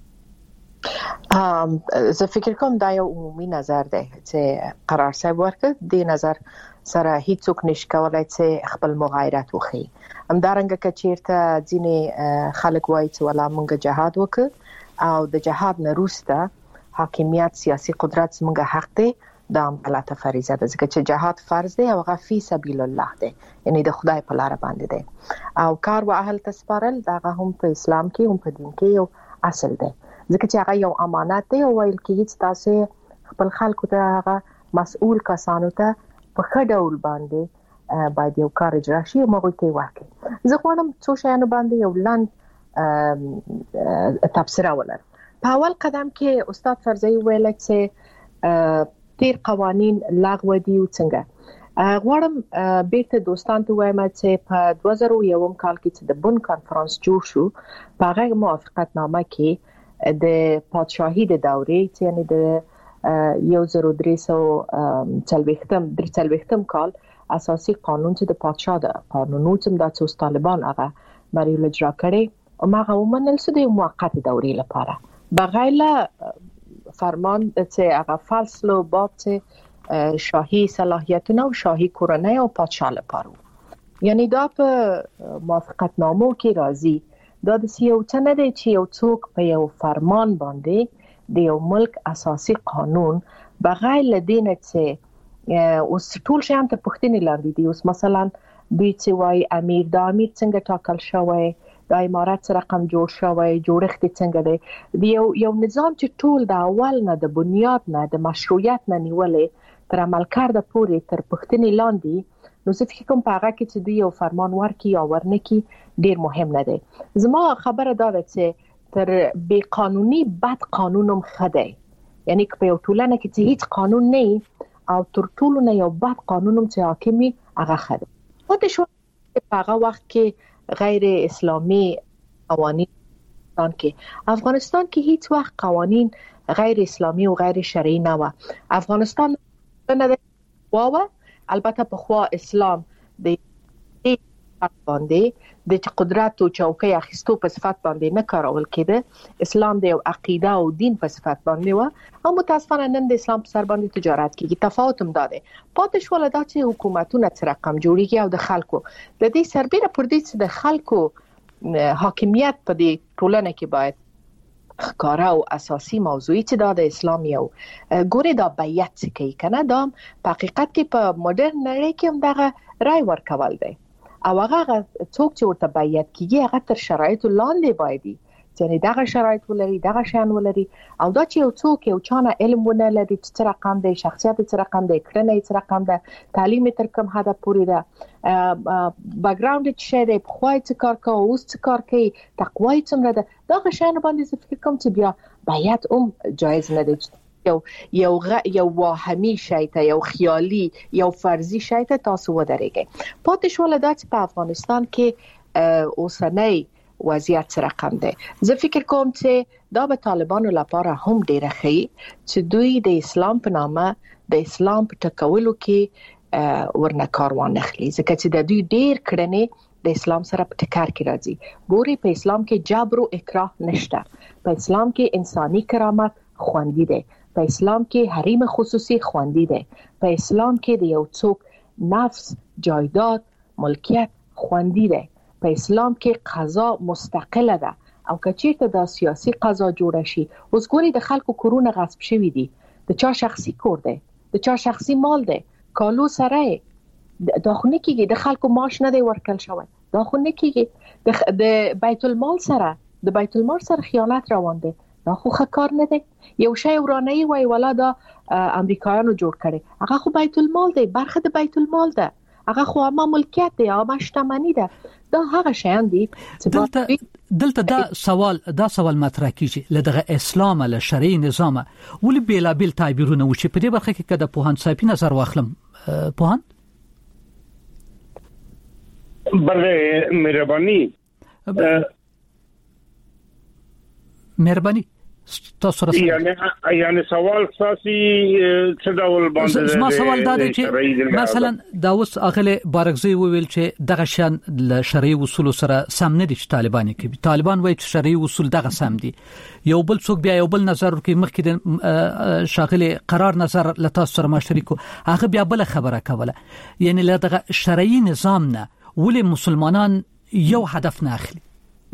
زه فکر کوم دا یو عمومي نظر دی چې قرار صاحب ورکړ. د نظر سره هیڅوک نشي کولای چې خپل مغایرت وکړي. همدارنګه که چیرته ځینې خلک وایي چې ولا مونږ جهاد وکړو او د جهاد نه وروسته حاکمیت سیاسي قدرت زموږ حق دی، دا غلطه فریضه ده ځکه چې جهاد فرض دی او هغه فی سبیل الله دی، یعنی د خدای په لار باندې دی او کار و اهل تسپارل دا هم په اسلام کې هم په دین کې یو اصل دی ځکه چې هغه یو امانت دی او ویل کېږي چې تاسو خپل خلکو ته هغه مسؤل کسانو ته په ښه ډول باندې باید یو کار اجرا شي او موږ ته ورکړي. زه غواړم څو شیانو باندې یو لاند تبصره ولرم. په اول قدم کې استاد فرزي ویل چې تیر قوانین لغوه دي او څنګه. غواړم بیرته دوستان ته وایم چې په 2001 کال کې چې د بن کانفرنس جوړ شو په هغه موافقتنامه کې د پادشاهي د دورې چې یعنی د 1343 کال اساسي قانون چې د پادشاه د قانونو چې د څو طالبان هغه مریل اجرا کړي او هغه ومنل شو د موقت دورې لپاره بغیر فرمان چې هغه فصل او باب چې شاهي صلاحیتونه او شاهي کورنۍ او پادشاه لپاره، یعنی دا په موافقتنامو کې راځي. دا د یو څه نه دی چې یو څوک په یو فرمان باندې د یو ملک اساسي قانون بغیر لدینه چې اوس ټول شیان ته پښتني لاندې دي. اوس مثلا دوی چې وای امیر د امیر څنګه ټاکل شوی، د امارات سره رقم جوړ شوی، جوړښت څنګه دی، یو نظام چې ټول د اول نه د بنیاد نه د مشروعیت نه نیولې تر عمل کار د پوري تر پښتني لاندې. نو زه فکر کوم په هغه کې چې دوی یو فرمان ورکي یا ورنکي ډیر مهم نه دی. زما خبره دا ده چې تر بی قانوني بد قانونم خدای، یعنی په یو ټولنه کې چې هیڅ قانون نه او تر ټولو نه یو بد قانونم چې حاکمي هغه خدای. پاتې شو په هغه وخت کې غیر اسلامی قوانین افغانستان کې هیڅ وخت قوانین غیر اسلامی او غیر شرعي نه و. افغانستان نه و البته په خوا اسلام د باندې د قدرت او چوکۍ اخیستو په صفت باندې نه کارول کېده. اسلام د عقیده او دین په صفت باندې و او متاسفانه نن د اسلام په سر باندې تجارت کیږي. تفاوت هم ده پاتې شول دا چې حکومتونه څه رقم جوړیږي او د خلکو د دې سربېره پر دې چې د خلکو حاکمیت په دې ټولنه کې باید ښکارا او اساسي موضوع چې د اسلام یو ګوري دا بیعت څه کوي کنه دا په حقیقت کې په مدرن نړۍ کې هم دغه رای ورکول دی او هغه څوک چې ورته بیعت کیږي هغه تر شرایطو لاندې باید یعنی دغه شرایط ولري دغه شان ولري او دا چې یو څوک یو چانه علم ونه لري چې څه رقم دی شخصیت څه رقم دی کړنې څه رقم ده تعلیم تر کوم حد پورې ده بیک گراوند چې دی په خوای څه کار کوي اوس څه کار کوي تقوا یې څومره ده دا شان باندې څه فکر کوم چې بیا بیعت جایز نه دی یو واهمي شی ته یو خیالي یو فرضي شی ته تاسو ودرېږئ. پاتې شول دا چې په افغانستان کې اوسنۍ وضعیت سره رقم ده. زه فکر کوم چې دا به طالبانو لپاره هم ډیره ښه چې دوی د اسلام په نامه د اسلام په ټکولو کې ورنه کار وانخلي ځکه چې د دوی ډیر کړنې د اسلام سره په ټکر کې راځي. ګوري په اسلام کې جبر او اکراه نشته. په اسلام کې انساني کرامت خوندي ده. په اسلام کې حریم خصوصي خوندي ده. په اسلام کې د یو څوک نفس جایداد ملکیت خوندي ده. په اسلام کې قضا مستقله ده او کچېته د سیاسي قضا جوړ شي اوس ګوري د خلکو کورونه غصب شوي دي د چا شخصي کور دی د چا شخصي مال دی کالو سره دا خو نه کېږي د خلکو معاش نه دی ورکړل شوی دا خو نه کېږي د بیت المال سره خیانت روان دی دا خو ښه کار نه دی. یو شی ورانه وي ولا دا امریکایانو جوړ کړي هغه خو بیت المال دی برخه د بیت المال ده هغه خو عامه ملکیت دی عامه شتمنی ده دا هغه شیان دي دلته دا سوال مطرح کیږي لدغه اسلام له شرعي نظام ولې بیلابل تعبیرونه وشي په دې برخه کې کده پوهان صاحب نظر واخلم پوهان بله مهرباني تاسو سره یعنی سوال خاصی څه ډول باندې زما سوال دا دی چې مثلا دا اوس اغله بارغزي ویل چې دغه شان له شرعي اصول سره سم نه دي چې طالبان کوي طالبان وایي چې شرعي اصول دغه سم دي یو بل څوک بیا یو بل نظر کوي مخکې د شاغله قرار نظر له تاسو سره مشترکو هغه بیا بل خبره کوله یعنی له دغه شرعي نظام نه ولې مسلمانان یو هدف نه اخلي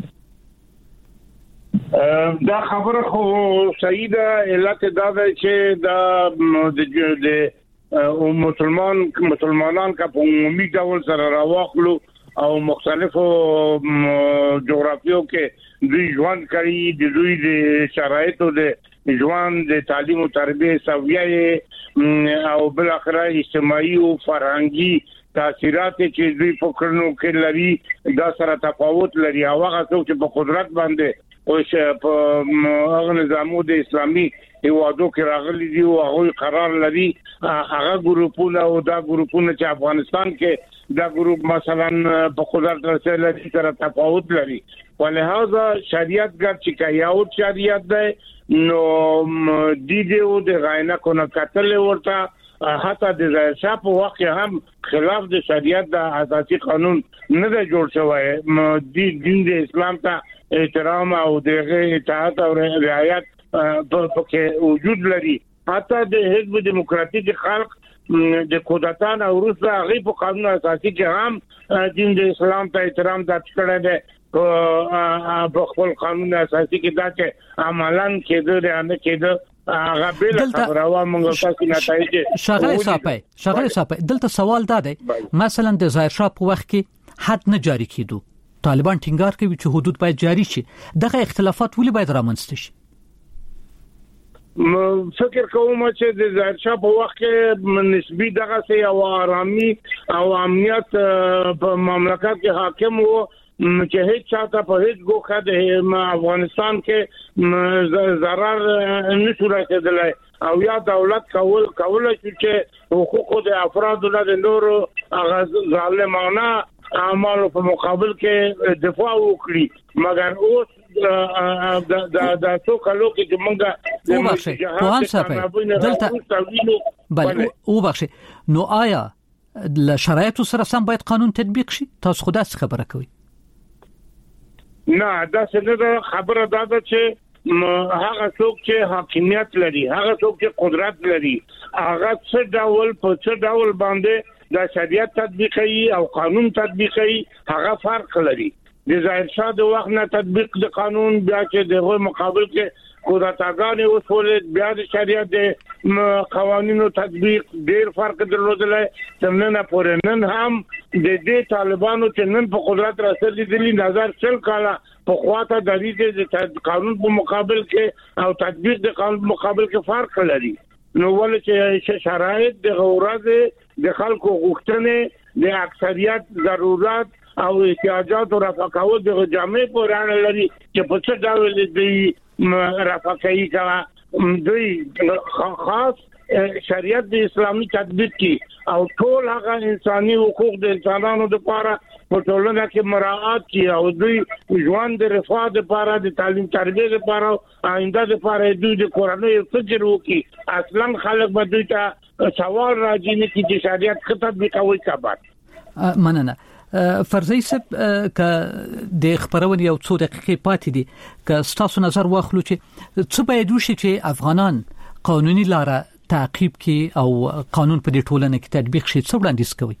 دا خبره خو صحیح ده علت دا ده چې دا د مسلمانان کا په عمومي ډول سره راوخلو او مختلفو جغرافیو کې دوی ژوند کوي د دوی د شرایطو د ژوند د تعلیم او تربیه سویه او بل اخره اجتماعي او فرهنګي تاثیرات چې دوی په کړنو کې لري دا سره تفاوت لري او هغه څوک چې په قدرت باندې او په هغه نظامو د اسلامي هیوادو کې راغلي دي او هغه قرار لري هغه ګروپونه او دا ګروپونه چې افغانستان کې دا ګروپ مثلا په قدرت سره تفاوت لري ولهدا شریعت ګر چې کایاو شریعت ده نو دیو د غاینه کو نه قتل ورته حتی د شاپ وخت هم خلاف د شریعت د اساسي قانون نه جوړ شوی دین د اسلام ته احترام او دغه اطاعت او رعایت په وجود لري حتی د حزب دموکراتیک خلق د کودتان او روسا غي په قانون اساسي کې هم دین د اسلام ته احترام د کړه ده په خپل قانون اساسي کې دا چې عملاً کېده نه کېده هغه بل خبره و موږ تاسو نتایج شغله صاحب دلته سوال دا دی مثلا د ظاهر شاه په وخت کې حد نه جاری کیدو طالبان ټینګار کوي چې حدود باید جاری شي دغه اختلافات ولې باید رامنځته شي فکر کوم چې د ظاهر شاه په وخت کې نسبی دغه سي او آرامي او امنیت په مملکت کې حاکم وو چې هیڅ چاته په هیڅ ګوخه د افغانستان کې ضرر نشو رسیدلی او یا دولت کول چې حقوق د افراد له نورو ظالمانه اعمال په مقابل کې دفاع وکړي مګر اوس دا څو کلو کې موږ او بخښه پوهان صاحب دلته بله او بخښه نو آیا له شرایطو سره سم باید قانون تطبیق شي؟ تاسو خو داسې خبره کوي. نه دا څنګه خبره ده چې هغه څوک چې حاکمیت لري، هغه څوک چې قدرت لري، هغه څه ډول باندې د شریعت تطبیقي او قانون تطبیقي هغه فرق لري. د ظاهر شاه د وخت نه تطبیق د قانون بیا چې دغه مقابل کې قدرتګان وسول بیا د شریعت د قوانینو تطبیق ډیر فرق درلودل. څنګه پورې نن هم د دې طالبانو چې نن په قدرت رسیدلي نظر چل کاله په خواته د دې قانون په مقابل کې او تطبیق د قانون په مقابل کې فرق لري. نو ولې چې شرایط د غوړه د خلکو غوښتنې د اکثریت ضرورت او احتیاجات رفع کول د جامع پورانه لري چې په څه ډول دی رفع کوي کا دوی خاص شریعت د اسلامي تطبیق کی او ټول هغه انساني حقوق د انسانانو لپاره په ټولنه کې مراعات کی او دوی ژوند د رفاه لپاره د تعلیم تربیه لپاره آینده لپاره دوی د کورنۍ فکر وکي. اصلا خلک به دوی ته سوال راځي نه چې شریعت څه تطبیق کوي کبار. مننه. فرضی سب ک د خبرونې یو څو دقیقې پاتې دي ک ستاسو نظر واخلو چې څه باید وشي چې افغانان قانوني لاره تعقیب کی او قانون په دې ټولنه کې تطبیق شي؟ څه وړاندیز کوي؟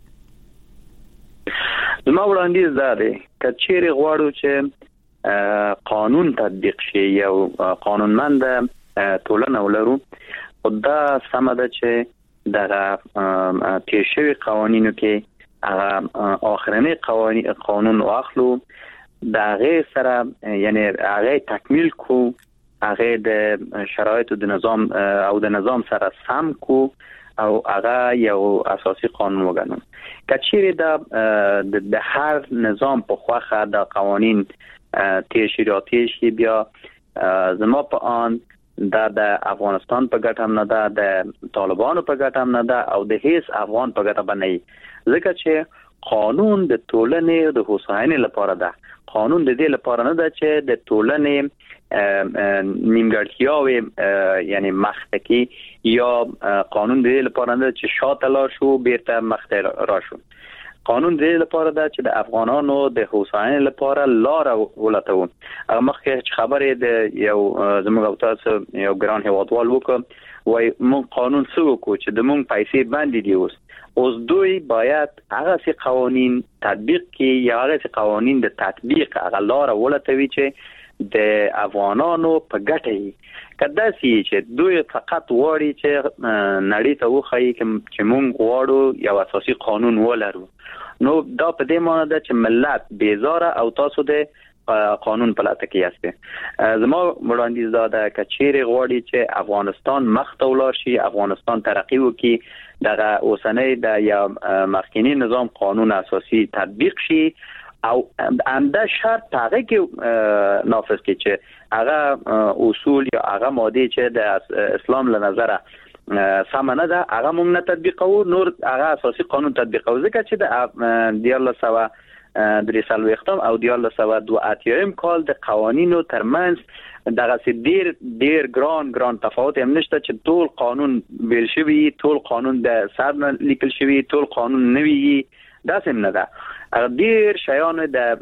زما وړاندیز دا دی چې چیرې غواړو چې قانون تطبیق شي یو قانونمند ټولنه ولرو، خدا سم ده چې دغه تیر شوی قوانینو کې آخرنی قانون واخلو دا غیر سره یعنی هغه تکمیل کو، هغه د شرایط د نظام او د نظام سره سم کو او هغه یو اساسي قانون وګڼو. کچېره د هر نظام په خواخه د قوانین تشریعاتي بیا زما په آن د افغانستان په ګټه هم نه ده، د طالبانو په ګټه هم نه ده او د هیڅ افغان په ګټه باندې، ځکه چې قانون د ټولنې د هوساینې لپاره ده. قانون د دې لپاره نه ده چې د ټولنې نیمګړتیاوې یعنی مخته یا قانون د دې لپاره نه ده چې شاته لاړ شو بیرته مخته راشو. قانون د دې لپاره ده چې د افغانانو د هوساینې لپاره لار ولټوو. مخکې خبرې د یو زموږ او تاسو یو ګران هیوادوال وکړ وای مون قانون څه وکړو چې د مون پیسې باندې دی. اوس دوی باید هغه سي قوانين تطبیق کی یا هغه سي قوانين د تطبیق هغه لار ولټوي چې د افغانانو په ګټه وي. کدا سي چې دوی فقط وړي چې نړۍ ته وخی چې مونږ غواړو یو اساسي قانون ولرو، نو دا په دې معنی ده چې ملت بیزاره او تاسو د قانون په لټه کې یاست. زما وړاندیز دا ده چې چیرې غواړي چې افغانستان مخته ولاړ شي، افغانستان ترقی وکړي، دغه اوسنۍ د یا مخکینی نظام قانون اساسي تطبیق شي او انده شرط هغه کې نافذ کی چې هغه اصول یا هغه ماده چې د اسلام له نظره سمنه ده هغه موږ نه تطبیقو، نور هغه اساسي قانون تطبیقو. ځکه چې د 1943 او 1982 کال د قوانینو ترمنځ دغه ډیر ګران تفاوت هم نشته چې ټول قانون بیل شوی، ټول قانون د سر نه لیکل شوی، ټول قانون نوی دا سم نه ده. ډیر شیان د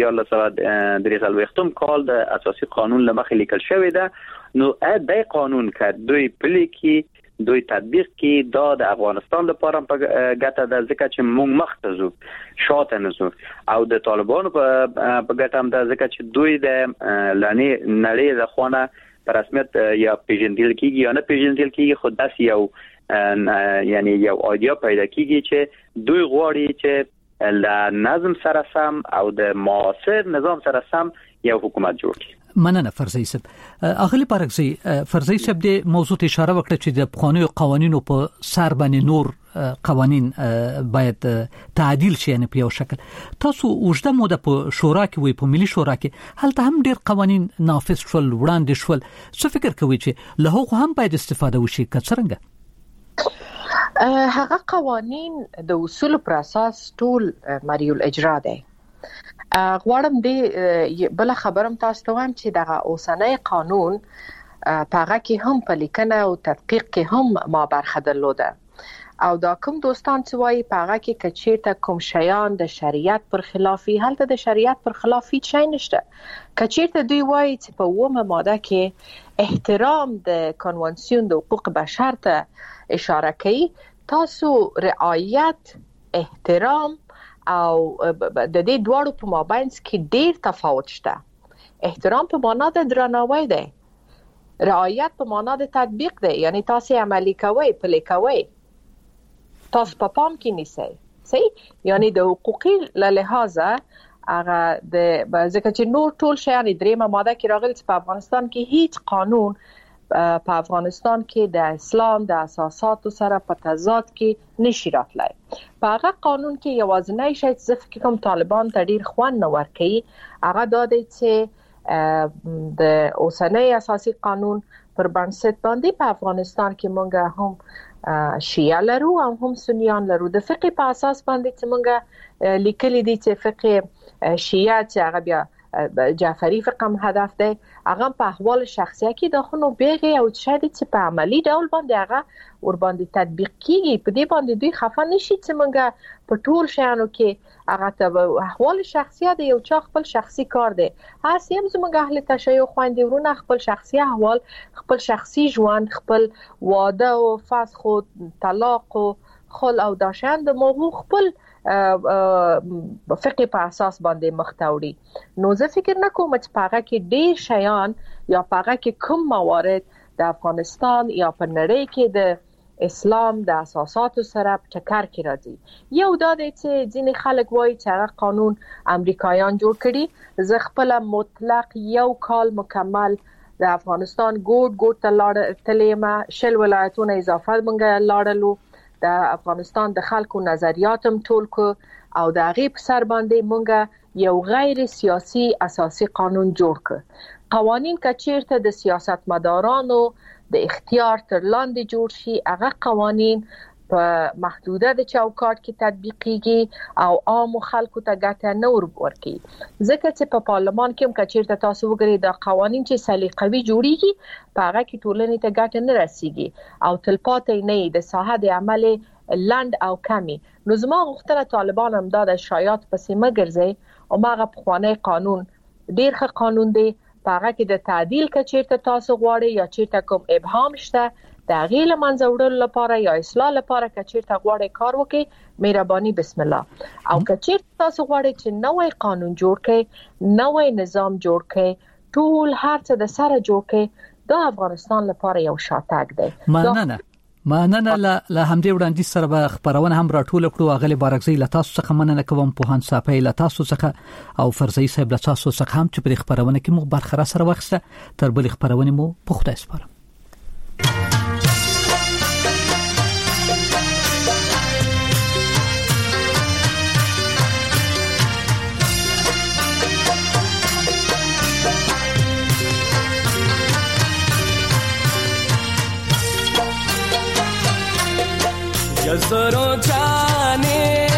1943 کال د اساسي قانون لمخې لیکل شوی ده. نو د قانون کې دوی پلیکي دوی تطبیق کی دا د افغانستان لپاره په ګټه ده، ځکه چې موږ مخته ځو شاته نه ځو، او د طالبانو په ګټه هم ده ځکه چې دوی د لانی نړۍ د خونه په رسمیت یا پیژندل کیږي یا نه پیژندل کیږي، خو داسې یو یعنی یو ایډیا پیدا کیږي چې دوی غواړي چې ل نظم سره سم او د معاصر نظام سره سم یو حکومت جوړ کړي. مننه فرزی صاحب. اغلی پارکزی فرزی صاحب د موضوع اشاره وکړه چې د قانوني قوانینو په سر باندې نور قوانین باید تعدیل شي نه په یو شکل. تاسو وجده مو د شورا کې وي، په ملي شورا کې هلته هم ډیر قوانین نافذ شول، وړاندې شول. څه فکر کوي چې له هغه هم باید استفاده وشي که څنګه؟ هغه قوانین د اصول پر اساس ټول مریول اجرا دي. غواړم دې بل خبرم تاسو ته وایم چې دغه اوسنۍ قانون پاغه کې هم په لیکنه او تدقیق کې هم ما برخه درلوده او دا کوم دوستان چې وایي پاغه کې کچیرته کوم شیان د شریعت پر خلافي هلته د شریعت پر خلافي شي نشته کچیرته دوی وایي چې په ومه ماده کې احترام د کنوانسیون د حقوق بشر ته اشاره کوي تاسو رعایت احترام او د دې دواړو په مابین کې ډیر تفاوت شته احترام په معنا د درناوي دی رعایت په معنا د تطبیق دی یعنی تاسو عملي کوئ پلي کوئ تاسو په پام کې نیسئ صحیح یعنی د حقوقي لحاظه هغه د ځکه چې نور ټول شیان درېمه ماده کې راغلي چې په افغانستان کې هیڅ قانون په افغانستان کې د اسلام د اساساتو سره په تضاد کې نشي راتلای په هغه قانون کې یوازینی شی چې فکر کوم طالبان ته ډیر خوند نه ورکوي هغه دا دی چې د اوسنۍ اساسي قانون پر بنسټ باندې په افغانستان کې مونږ هم شیعه لرو او هم سنیان لرو د فقه په اساس باندې چې مونږ لیکلي دي چې فقه شیعه چې هغه بیا جعفری فقه هم هدف دی هغه په احوال شخصیه کې د خونو بیغه او شاید چې په عملی ډول باندې هغه ور باندې تطبیق کیږي په دې باندې دوی خفه نشي چې مونږ په ټول شیانو کې هغه ته احوال شخصیه دی یو چا خپل شخصي کار دی هڅه هم زموږ اهل تشیع خويندې ورونه خپل شخصي احوال خپل شخصي ژوند خپل واده او فسخ او طلاق او خل او داشان د موضوع خپل فقه په اساس باندې مختوړي نو زه فکر نکوم چې پاغه کې ډیر شیان یا پاغه کې کوم موارد د افغانستان یا په نړۍ کې د اسلام د اساساتو سره ټکر کې راځي یو دا دی چې ځینې خلک وایي چې هغه قانون امریکایان جوړ کړي زه خپل مطلق یو کال مکمل د افغانستان ګوټ ته تلېما شل ولایتونه اضافه مونږه لاړلو د افغانستان د خلکو نظریاتم ټول کو او د هغې په سر باندې مونږ یو غیر سیاسي اساسي قانون جوړ ک قوانین کچیرته د سیاستمدارانو د اختیار تر لاندې جوړ شي هغه قوانین په محدوده د چوکاټ کې تطبیقيږي او عام خلکو ته ګټه نه ورکوي ځکه چې په پارلمان کې هم کچیرته تاسو وګورئ د قوانین چې سلیقوي جوړیږي په هغه کې ټولنې ته ګټه نه رسیږي او تلپاتې نه د ساحه د عمل لاند او کمی نو زما غوښتنه طالبان هم دا د شایعات پسې مګرځي او ماغه پخوانی قانون ډیر ښه قانون دی په هغه کې د تعدیل کچیرته تاسو غواړئ یا چیرته کوم ابهام شته د غیله منځ وړلو لپاره یا اصلاح لپاره کچیرته غواړئ کار وکړئ مهرباني بسم الله او کچیرته تاسو غواړئ چې نوې قانون جوړ کړئ نوې نظام جوړ کړئ ټول هر څه د سره جوړ کړئ دا افغانستان لپاره یو شاتګ دی مننه له همدې وړاندې سره به خبرونه هم راټول کړو اغلی بارکزی له تاسو څخه مننه کوم په هان صاحب له تاسو څخه او فرزي صاحب له تاسو څخه هم چې په خبرونه کې مو برخه سره وخته تر بل خبرونه مو په خدای سپارم जसरो जाने